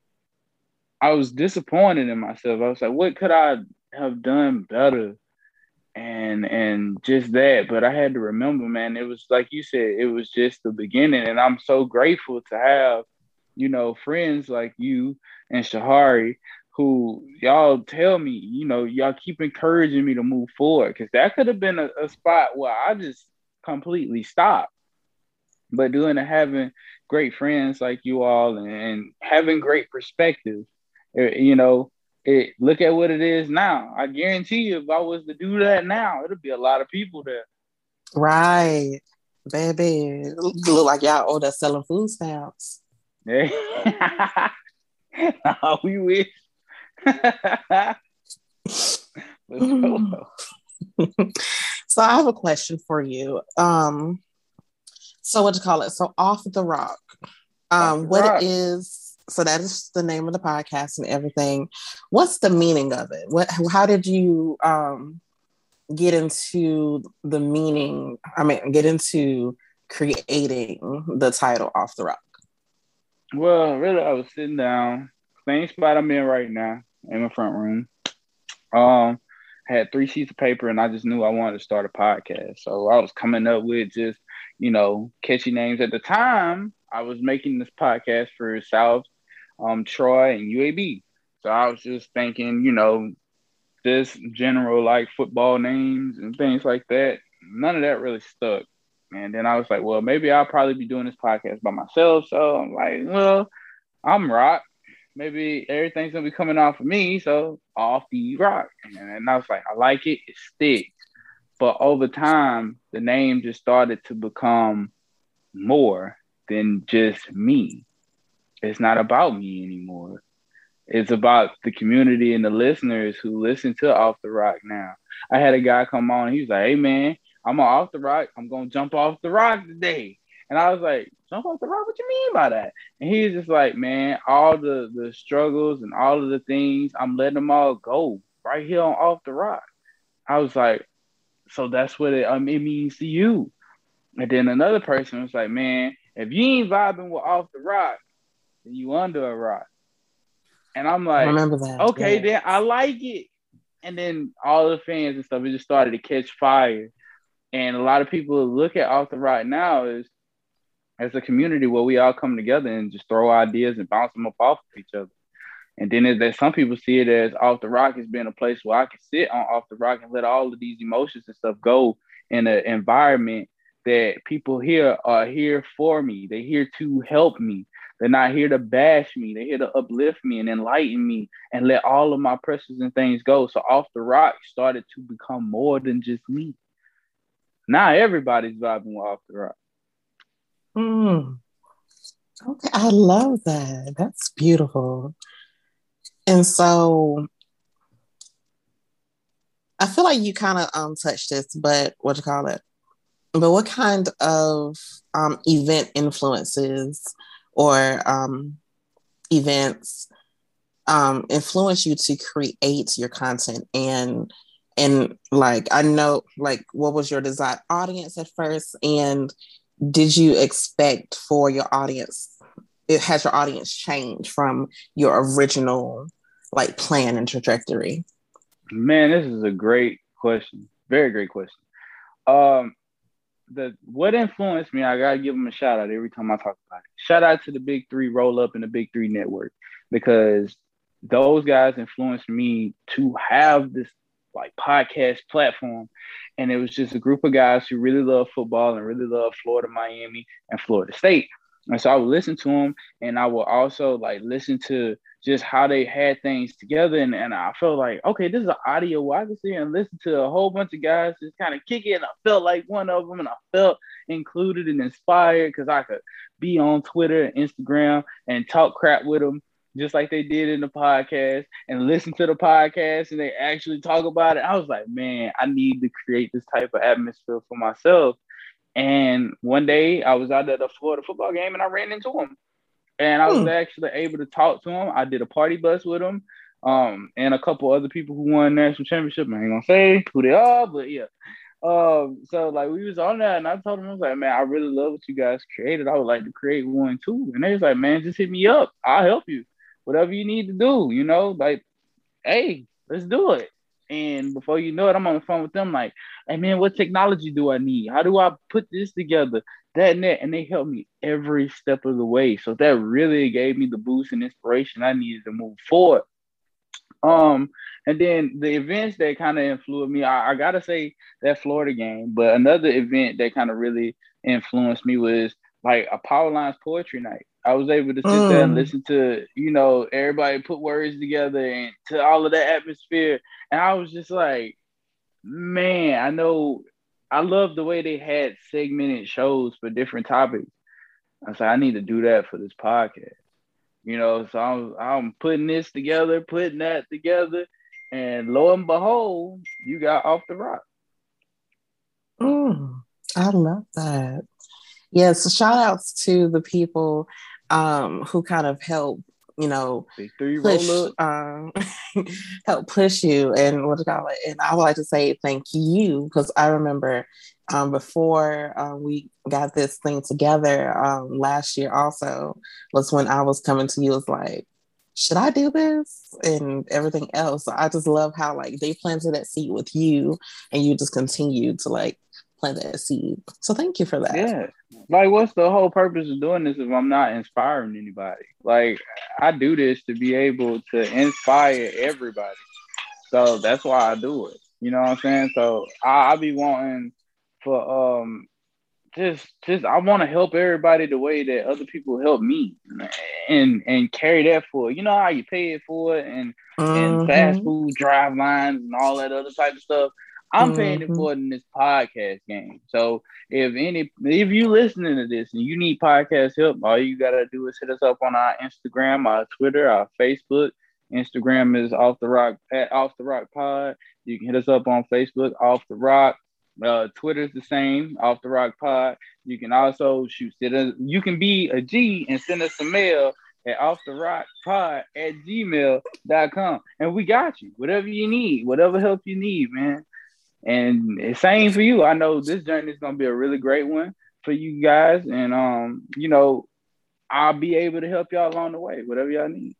I was disappointed in myself. I was like, what could I have done better? And and just that. But I had to remember, man, it was like you said, it was just the beginning. And I'm so grateful to have, you know, friends like you and Shahari who y'all tell me, you know, y'all keep encouraging me to move forward. Because that could have been a, a spot where I just completely stopped. But doing and having great friends like you all and, and having great perspective, you know, it, look at what it is now. I guarantee you, if I was to do that now, it'll be a lot of people there. Right. Baby. Look like y'all owe us selling food stamps. Hey. No, we wish. So I have a question for you. Um, so what to call it? So Off the Rock. Um, Off the what Rock. is, so that is the name of the podcast and everything. What's the meaning of it? What, how did you um, get into the meaning? I mean, get into creating the title Off the Rock? Well, really, I was sitting down, same spot I'm in right now, in my front room. Um, I had three sheets of paper, and I just knew I wanted to start a podcast. So I was coming up with just you know, catchy names. At the time, I was making this podcast for South, um, Troy, and U A B. So I was just thinking, you know, this general like football names and things like that. None of that really stuck. And then I was like, well, maybe I'll probably be doing this podcast by myself. So I'm like, well, I'm Rock. Maybe everything's gonna be coming off of me. So off the Rock. And, and I was like, I like it. It sticks. But over time, the name just started to become more than just me. It's not about me anymore. It's about the community and the listeners who listen to Off the Rock now. I had a guy come on. He was like, hey, man, I'm off the rock. I'm going to jump off the rock today. And I was like, jump off the rock? What you mean by that? And he was just like, man, all the, the struggles and all of the things, I'm letting them all go right here on Off the Rock. I was like, so that's what it, um, it means to you. And then another person was like, man, if you ain't vibing with Off the Rock, then you under a rock. And I'm like, I remember that. Okay, yeah. then I like it. And then all the fans and stuff, it just started to catch fire. And a lot of people look at Off the Rock now as, as a community where we all come together and just throw ideas and bounce them up off of each other. And then there's, some people see it as Off the Rock as being a place where I can sit on Off the Rock and let all of these emotions and stuff go in an environment that people here are here for me. They're here to help me. They're not here to bash me. They're here to uplift me and enlighten me and let all of my pressures and things go. So Off the Rock started to become more than just me. Now everybody's vibing with Off the Rock. Mm. Okay, I love that. That's beautiful. And so I feel like you kind of um touched this, but what you call it? But what kind of um event influences or um events um influence you to create your content? And and like I know, like, what was your desired audience at first? And did you expect for your audience, it has your audience changed from your original like plan and trajectory? Man, this is a great question. Very great question. Um, the what influenced me, I gotta give them a shout out every time I talk about it. Shout out to the Big Three Roll Up and the Big Three Network, because those guys influenced me to have this like podcast platform. And it was just a group of guys who really love football and really love Florida, Miami, and Florida State. And so I would listen to them, and I would also like listen to just how they had things together. And, and I felt like, okay, this is an audio where I can sit and listen to a whole bunch of guys just kind of kick it. And I felt like one of them, and I felt included and inspired because I could be on Twitter and Instagram and talk crap with them just like they did in the podcast, and listen to the podcast and they actually talk about it. I was like, man, I need to create this type of atmosphere for myself. And one day I was out at a Florida football game and I ran into him. And I was hmm. actually able to talk to him. I did a party bus with him, um, and a couple other people who won national championship. I ain't gonna say who they are, but yeah. Um, so like we was on that, and I told him, I was like, man, I really love what you guys created. I would like to create one too. And they was like, man, just hit me up. I'll help you. Whatever you need to do, you know, like, hey, let's do it. And before you know it, I'm on the phone with them like, hey, man, what technology do I need? How do I put this together? That and that. And they helped me every step of the way. So that really gave me the boost and inspiration I needed to move forward. Um, and then the events that kind of influenced me, I, I got to say that Florida game. But another event that kind of really influenced me was like a Power Lines poetry night. I was able to sit mm. there and listen to, you know, everybody put words together and to all of that atmosphere. And I was just like, man, I know, I love the way they had segmented shows for different topics. I said, I need to do that for this podcast. You know, so I'm, I'm putting this together, putting that together. And lo and behold, you got Off the Rock. Mm, I love that. Yeah, so shout outs to the people um, who kind of help, you know, push, um, help push you and what you call it. And I would like to say thank you, because I remember um, before uh, we got this thing together um, last year also was when I was coming to you, was like, should I do this? And everything else. So I just love how like they planted that seed with you and you just continue to like plant that seed. So thank you for that. Yeah. Like, what's the whole purpose of doing this if I'm not inspiring anybody? Like, I do this to be able to inspire everybody. So that's why I do it. You know what I'm saying? So I, I be wanting for um just just I want to help everybody the way that other people help me, and and carry that for, you know how you pay it for it, and Mm-hmm. and fast food drive lines and all that other type of stuff. I'm paying Mm-hmm. it for it in this podcast game. So if any if you listening to this and you need podcast help, all you gotta do is hit us up on our Instagram, our Twitter, our Facebook. Instagram is off the rock at off the rock pod. You can hit us up on Facebook, off the rock. Uh, Twitter's the same, off the rock pod. You can also shoot it. You can be a G and send us a mail at off the rock pod at gmail dot com. And we got you. Whatever you need, whatever help you need, man. And it's same for you. I know this journey is gonna be a really great one for you guys. And um, you know, I'll be able to help y'all along the way, whatever y'all need.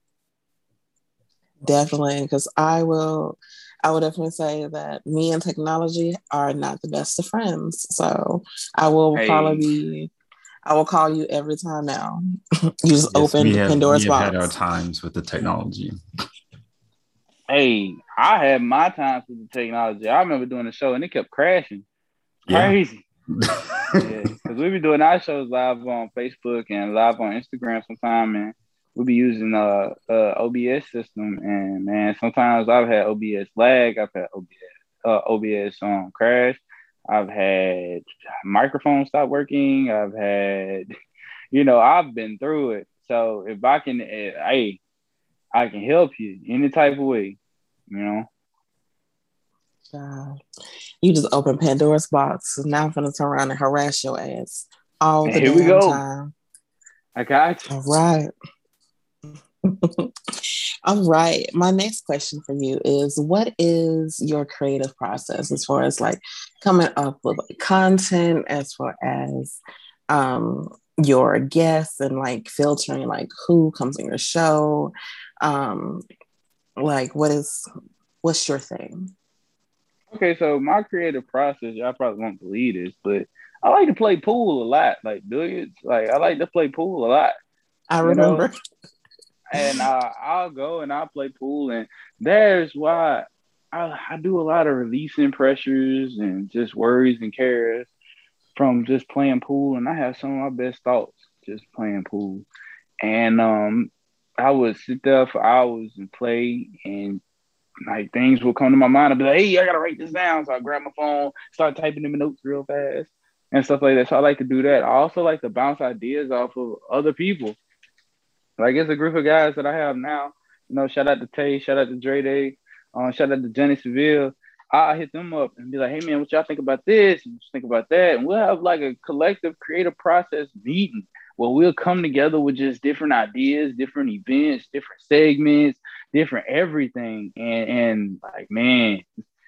Definitely, because I will, I would definitely say that me and technology are not the best of friends. So I will Hey. probably be, I will call you every time now. You just Yes, opened we have, Pandora's we have box. had our times with the technology. Hey, I had my times with the technology. I remember doing a show and it kept crashing. Yeah. Crazy. Yeah, because we be doing our shows live on Facebook and live on Instagram sometime, and we be using uh, uh O B S system, and man, sometimes I've had O B S lag, I've had O B S uh, O B S um crash, I've had microphone stop working, I've had, you know, I've been through it. So if I can, uh, hey, I can help you any type of way, you know. God. You just opened Pandora's box. Now I'm gonna turn around and harass your ass all the Here we damn go. time. I got you. All right. All right. My next question for you is, what is your creative process as far as like coming up with like content, as far as um your guests, and like filtering like who comes on your show? Um like what is what's your thing? Okay, so my creative process, y'all probably won't believe this, but I like to play pool a lot, like billiards. Like I like to play pool a lot. I You remember. know? And uh, I'll go and I'll play pool, and there's why I, I do a lot of releasing pressures and just worries and cares from just playing pool. And I have some of my best thoughts just playing pool. And um, I would sit there for hours and play, and like things will come to my mind. I'd be like, hey, I gotta write this down. So I grab my phone, start typing in my notes real fast and stuff like that. So I like to do that. I also like to bounce ideas off of other people. Like it's a group of guys that I have now. You know, shout out to Tay, shout out to Dre Day, um, shout out to Johnny Seville. I hit them up and be like, hey man, what y'all think about this? And what you think about that? And we'll have like a collective creative process meeting where we'll come together with just different ideas, different events, different segments, different everything. And and like, man,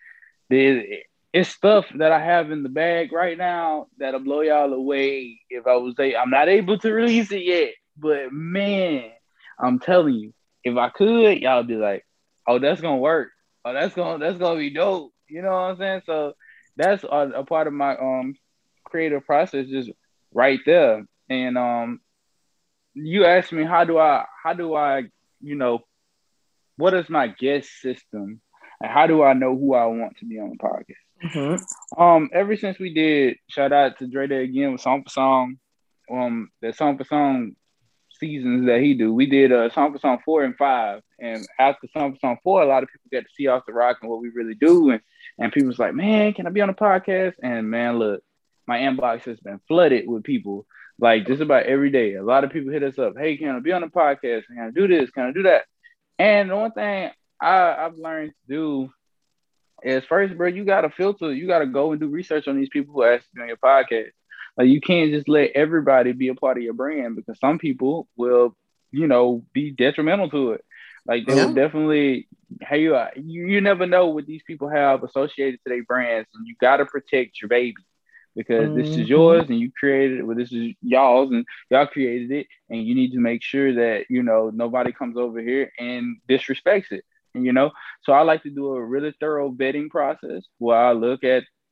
it's stuff that I have in the bag right now that'll blow y'all away if I was say I'm not able to release it yet. But man, I'm telling you, if I could, y'all be like, "Oh, that's gonna work. Oh, that's gonna that's gonna be dope." You know what I'm saying? So that's a, a part of my um creative process, just right there. And um, you asked me how do I how do I you know what is my guest system and how do I know who I want to be on the podcast? Mm-hmm. Um, ever since we did, shout out to Dre Day again with Song for Song, um, the Song for Song seasons that he do. We did a uh, Song for Song four and five, and after Song for Song four, a lot of people got to see Off the Rock and what we really do, and and people was like, man, can I be on a podcast? And man, look, my inbox has been flooded with people like just about every day. A lot of people hit us up, hey, can I be on a podcast? Can I do this? Can I do that? And the one thing I, I've learned to do is first, bro, you gotta filter, you gotta go and do research on these people who ask to be on your podcast. Like you can't just let everybody be a part of your brand because some people will, you know, be detrimental to it. Like they Yeah. will definitely, hey, you, you you never know what these people have associated to their brands, and you got to protect your baby because mm-hmm. this is yours and you created it. Well, this is y'all's and y'all created it, and you need to make sure that you know nobody comes over here and disrespects it. And, you know, so I like to do a really thorough vetting process where I look at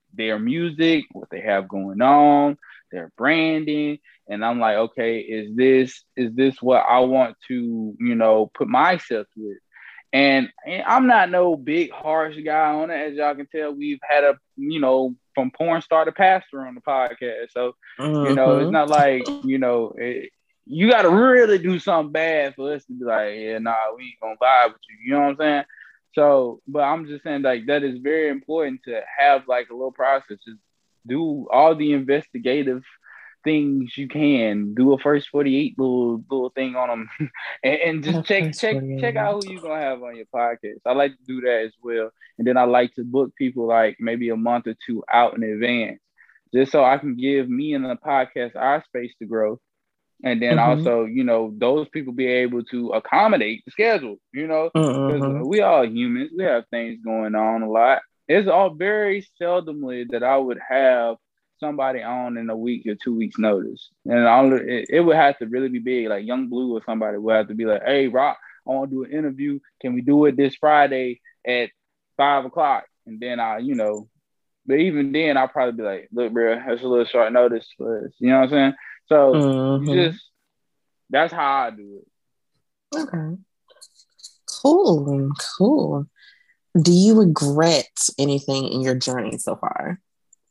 their music, what they have going on, their branding. And I'm like, okay, is this is this what I want to, you know, put myself with? And, and I'm not no big harsh guy on it. As y'all can tell, we've had a, you know, from porn star to pastor on the podcast. So, mm-hmm. you know, it's not like, you know, it, you got to really do something bad for us to be like, yeah, nah, we ain't going to vibe with you. You know what I'm saying? So, but I'm just saying, like, that is very important to have, like, a little process. Just do all the investigative things you can. Do a first forty-eight little little thing on them, and, and just check check forty-eight. Check out who you're gonna have on your podcast. I like to do that as well, and then I like to book people like maybe a month or two out in advance, just so I can give me and the podcast our space to grow, and then mm-hmm. also, you know, those people be able to accommodate the schedule. You know, because mm-hmm. we all humans, we have things going on a lot. It's all very seldomly that I would have somebody on in a week or two weeks notice. And I'll, it, it would have to really be big, like Young Blue or somebody would have to be like, hey, Rock, I want to do an interview. Can we do it this Friday at five o'clock? And then I, you know, but even then I'll probably be like, look, bro, that's a little short notice for us. You know what I'm saying? So mm-hmm. just, that's how I do it. Okay. Cool. Cool. Do you regret anything in your journey so far?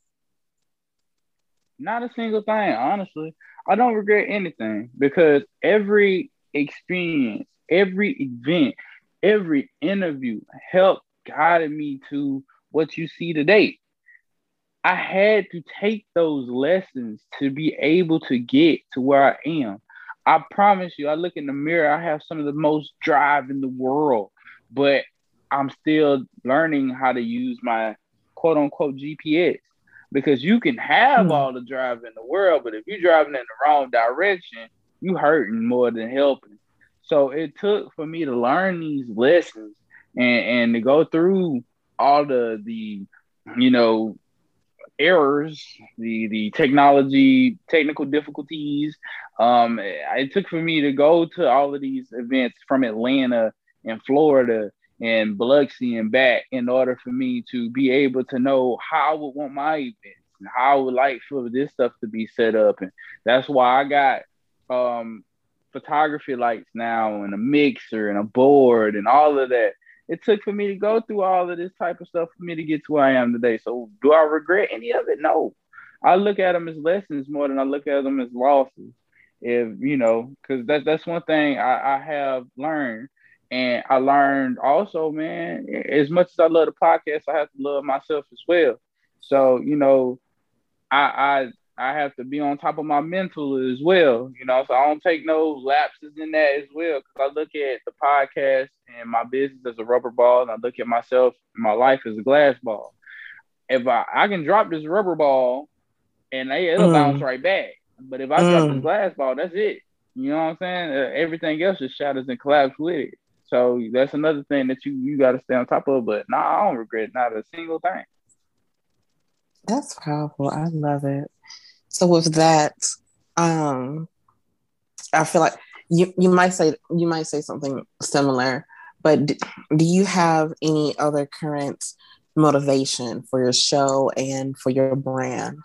Not a single thing, honestly. I don't regret anything because every experience, every event, every interview helped guide me to what you see today. I had to take those lessons to be able to get to where I am. I promise you, I look in the mirror, I have some of the most drive in the world, but I'm still learning how to use my quote unquote G P S. Because you can have mm. all the drive in the world, but if you're driving in the wrong direction, you hurting more than helping. So it took for me to learn these lessons and, and to go through all the the you know errors, the the technology, technical difficulties. Um, it took for me to go to all of these events from Atlanta and Florida and Biloxi and back in order for me to be able to know how I would want my events and how I would like for this stuff to be set up. And that's why I got um, photography lights now and a mixer and a board and all of that. It took for me to go through all of this type of stuff for me to get to where I am today. So do I regret any of it? No. I look at them as lessons more than I look at them as losses. If, you know, because that, that's one thing I, I have learned. And I learned also, man, as much as I love the podcast, I have to love myself as well. So, you know, I I I have to be on top of my mental as well, you know, so I don't take no lapses in that as well. Because I look at the podcast and my business as a rubber ball, and I look at myself, my life as a glass ball. If I, I can drop this rubber ball and it'll mm. bounce right back. But if I mm. drop this glass ball, that's it. You know what I'm saying? Uh, everything else just shatters and collapses with it. So that's another thing that you, you got to stay on top of. But no, nah, I don't regret not a single thing. That's powerful. I love it. So with that, um, I feel like you, you might say you might say something similar, but do, do you have any other current motivation for your show and for your brand?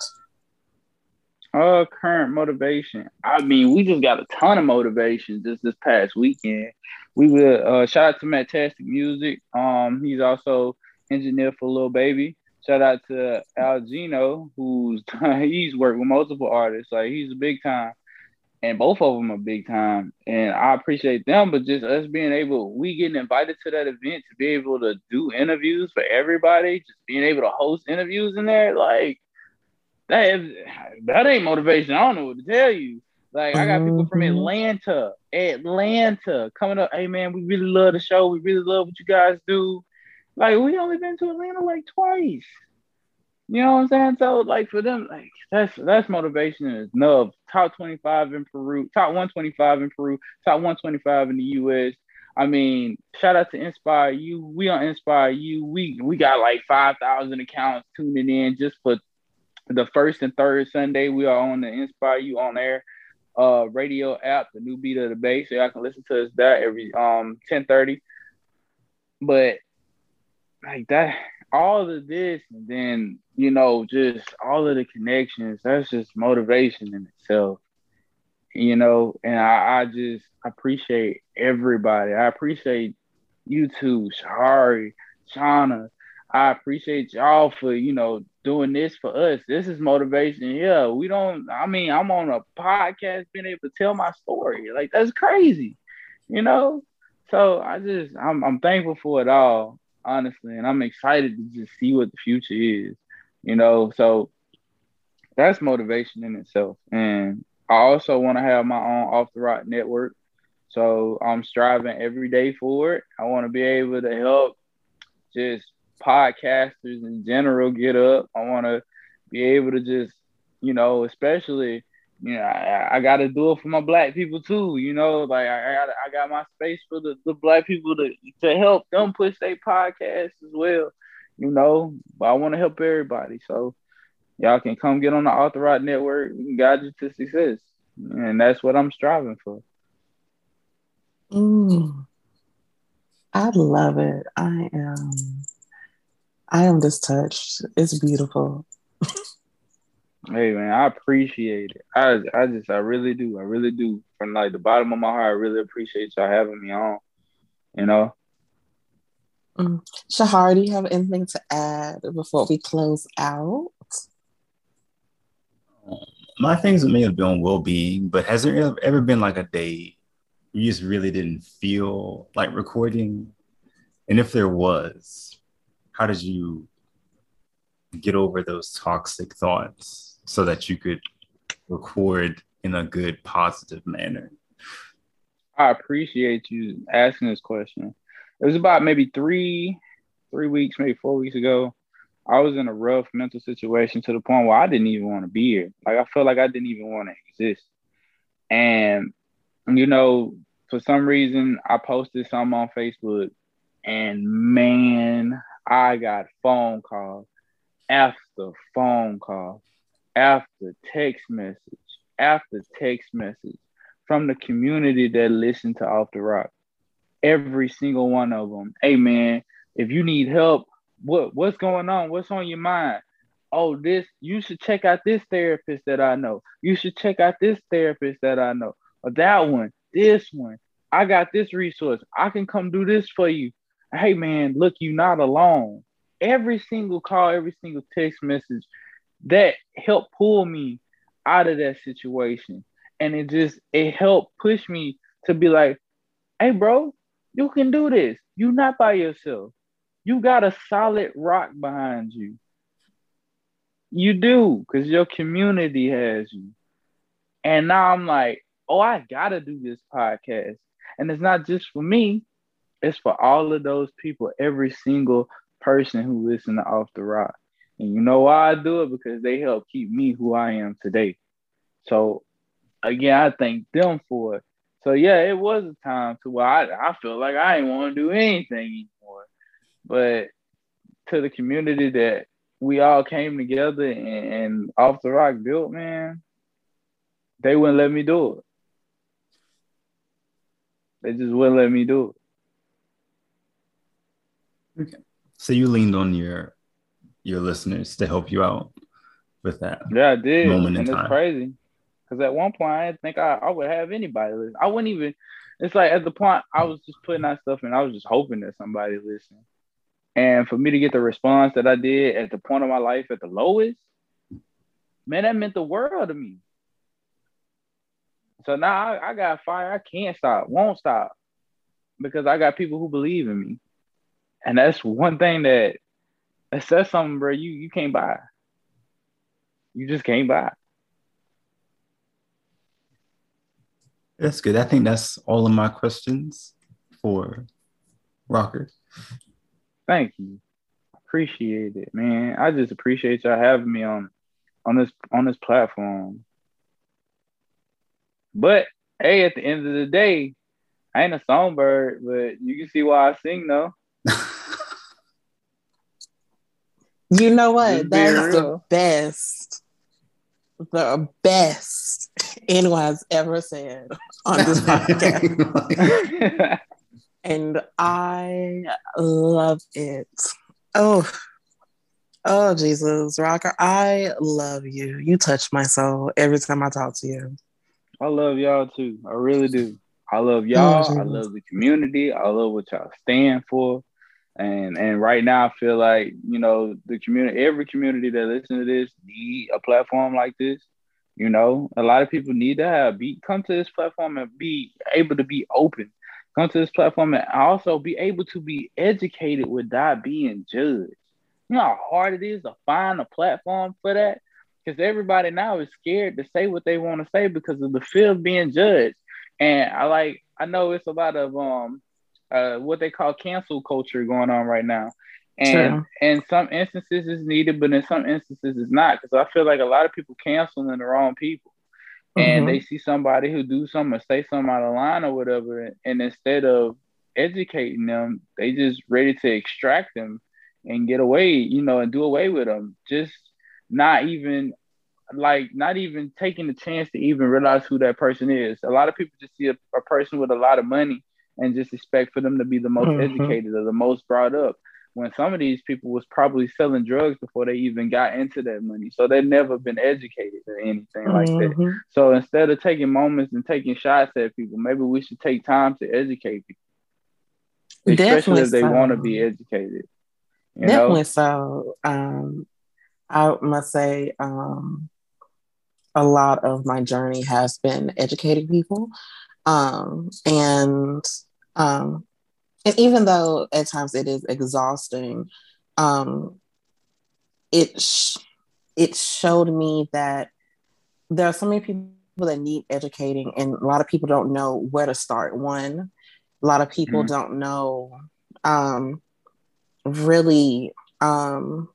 Uh, current motivation. I mean, we just got a ton of motivation just this past weekend. We would uh, shout out to Matastic Music. Um, he's also engineer for Lil Baby. Shout out to Al Gino, who's he's worked with multiple artists. Like, he's a big time, and both of them are big time. And I appreciate them, but just us being able, we getting invited to that event to be able to do interviews for everybody, just being able to host interviews in there, like that is, that ain't motivation. I don't know what to tell you. Like, I got people from Atlanta, Atlanta coming up. Hey man, we really love the show. We really love what you guys do. Like, we only been to Atlanta like twice. You know what I'm saying? So like for them, like that's that's motivation enough. Top twenty-five in Peru, top one twenty-five in Peru, top one twenty-five in the U S. I mean, shout out to Inspire You. We on Inspire You. We we got like five thousand accounts tuning in just for the first and third Sunday. We are on the Inspire You on air uh radio app, the new beat of the bay, so y'all can listen to us that every um ten thirty. But like that, all of this, and then you know, just all of the connections. That's just motivation in itself, you know. And I, I just appreciate everybody. I appreciate you two, Shari, Shauna. I appreciate y'all for, you know, doing this for us. This is motivation. Yeah, we don't, I mean, I'm on a podcast being able to tell my story. Like, that's crazy, you know? So I just, I'm, I'm thankful for it all, honestly. And I'm excited to just see what the future is, you know? So that's motivation in itself. And I also want to have my own Off the Rock network. So I'm striving every day for it. I want to be able to help just podcasters in general get up. I want to be able to just, you know, especially, you know, I, I got to do it for my black people too. You know, like I, I got I got my space for the, the black people to to help them push their podcasts as well. You know, but I want to help everybody. So y'all can come get on the Off the Rock network. We can guide you to success, and that's what I'm striving for. Mm, I love it. I am. I am just touched. It's beautiful. Hey man, I appreciate it. I I just I really do. I really do. From like the bottom of my heart, I really appreciate y'all having me on. You know. Mm. Shahar, do you have anything to add before we close out? My things may have been on well-being, but has there ever- ever been like a day you just really didn't feel like recording? And if there was, how did you get over those toxic thoughts so that you could record in a good, positive manner? I appreciate you asking this question. It was about maybe three, three weeks, maybe four weeks ago. I was in a rough mental situation to the point where I didn't even want to be here. Like I felt like I didn't even want to exist. And you know, for some reason, I posted something on Facebook, and man, I got phone calls after phone call, after text message, after text message from the community that listened to Off the Rock. Every single one of them. Hey man, if you need help, what what's going on? What's on your mind? Oh, this, you should check out this therapist that I know. You should check out this therapist that I know. Or that one, this one. I got this resource. I can come do this for you. Hey man, look, you're not alone. Every single call, every single text message that helped pull me out of that situation. And it just, it helped push me to be like, hey bro, you can do this. You're not by yourself. You got a solid rock behind you. You do, because your community has you. And now I'm like, oh, I gotta do this podcast. And it's not just for me, it's for all of those people, every single person who listen to Off the Rock. And you know why I do it? Because they help keep me who I am today. So again, I thank them for it. So yeah, it was a time to where I, I feel like I didn't want to do anything anymore. But to the community that we all came together and, and Off the Rock built, man, they wouldn't let me do it. They just wouldn't let me do it. Okay. So you leaned on your your listeners to help you out with that. Yeah, I did. Moment and in it's time. Crazy. Because at one point, I didn't think I, I would have anybody listen. I wouldn't even, it's like at the point, I was just putting that stuff in. I was just hoping that somebody listened. And for me to get the response that I did at the point of my life at the lowest, man, that meant the world to me. So now I, I got fire. I can't stop, won't stop, because I got people who believe in me. And that's one thing that, that says something, bro, you, you can't buy. You just can't buy. That's good. I think that's all of my questions for Rocker. Thank you. Appreciate it, man. I just appreciate y'all having me on on this on this platform. But hey, at the end of the day, I ain't a songbird, but you can see why I sing though. You know what? That's the best. The best anyone has ever said on this podcast. And I love it. Oh, Oh, Jesus, Rocker, I love you. You touch my soul every time I talk to you. I love y'all too. I really do. I love Oh, y'all. I Jesus. love the community. I love what y'all stand for. And and right now I feel like, you know, the community, every community that listens to this need a platform like this. You know, a lot of people need to have be come to this platform and be able to be open. Come to this platform and also be able to be educated without being judged. You know how hard it is to find a platform for that? Because everybody now is scared to say what they want to say because of the fear of being judged. And I like, I know it's a lot of um, uh, what they call cancel culture going on right now. And True. in some instances it's needed, but in some instances it's not. Because I feel like a lot of people canceling the wrong people. And Mm-hmm. they see somebody who do something or say something out of line or whatever. And instead of educating them, they just ready to extract them and get away, you know, and do away with them. Just not even like not even taking the chance to even realize who that person is. A lot of people just see a, a person with a lot of money and just expect for them to be the most Mm-hmm. educated or the most brought up, when some of these people was probably selling drugs before they even got into that money. So they've never been educated or anything like that. Mm-hmm. So instead of taking moments and taking shots at people, maybe we should take time to educate people, especially Definitely if they want to so. be educated, you Definitely know? so. Um, I must say, um, a lot of my journey has been educating people. Um, and um, and even though at times it is exhausting, um, it sh- it showed me that there are so many people that need educating, and a lot of people don't know where to start. One, a lot of people Mm-hmm. don't know um, really um,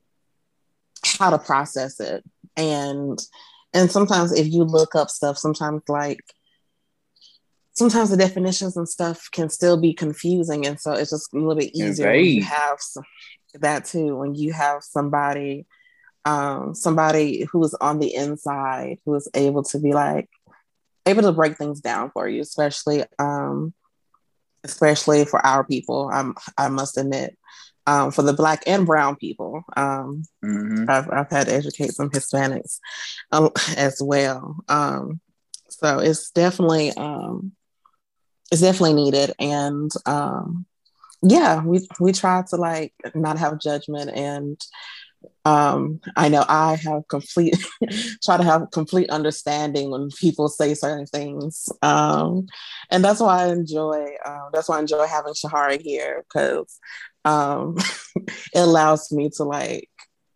how to process it, and and sometimes if you look up stuff, sometimes like sometimes the definitions and stuff can still be confusing, and so it's just a little bit And easier when you vague. have some, that too, when you have somebody um somebody who is on the inside who is able to be like able to break things down for you, especially um especially for our people. um, I must admit, um, for the Black and brown people. um, Mm-hmm. I've, I've had to educate some Hispanics um, as well. Um, so it's definitely um, it's definitely needed. And um, yeah, we we try to like not have judgment. And um, I know I have complete try to have complete understanding when people say certain things. Um, and that's why I enjoy uh, that's why I enjoy having Shahari here, because um, it allows me to like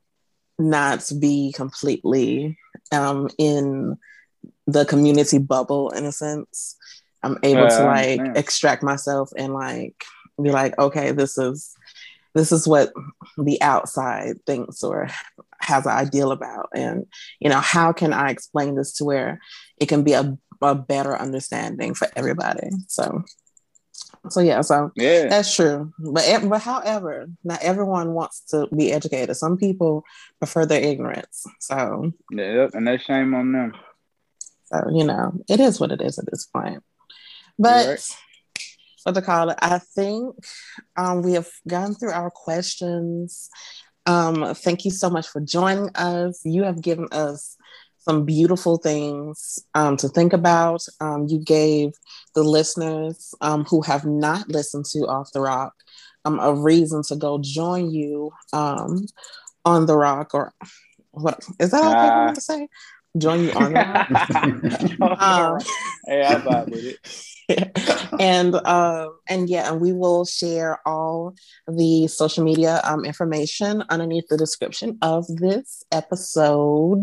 not be completely um, in the community bubble in a sense. I'm Uh, able to I like understand. extract myself and like be like, okay, this is this is what the outside thinks or has an ideal about, and you know, how can I explain this to where it can be a, a better understanding for everybody. So so yeah, so Yeah. that's true. But but however, not everyone wants to be educated. Some people prefer their ignorance. So Yep. And that's shame on them. so you know, it is what it is at this point. You're But right. what to call it, I think um, we have gone through our questions. Um, thank you so much for joining us. You have given us some beautiful things um, to think about. Um, you gave the listeners um, who have not listened to Off the Rock um, a reason to go join you um, on the Rock, or what is that okay for me Uh, to say? Join you on the Rock. Um, hey, I vibe with it. and um, and yeah, and we will share all the social media um, information underneath the description of this episode.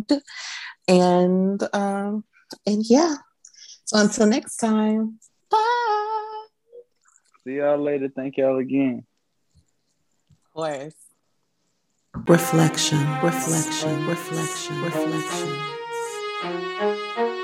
And um, and yeah, so until next time, bye. See y'all later. Thank y'all again. Of course. Reflection, reflection, reflection, reflection.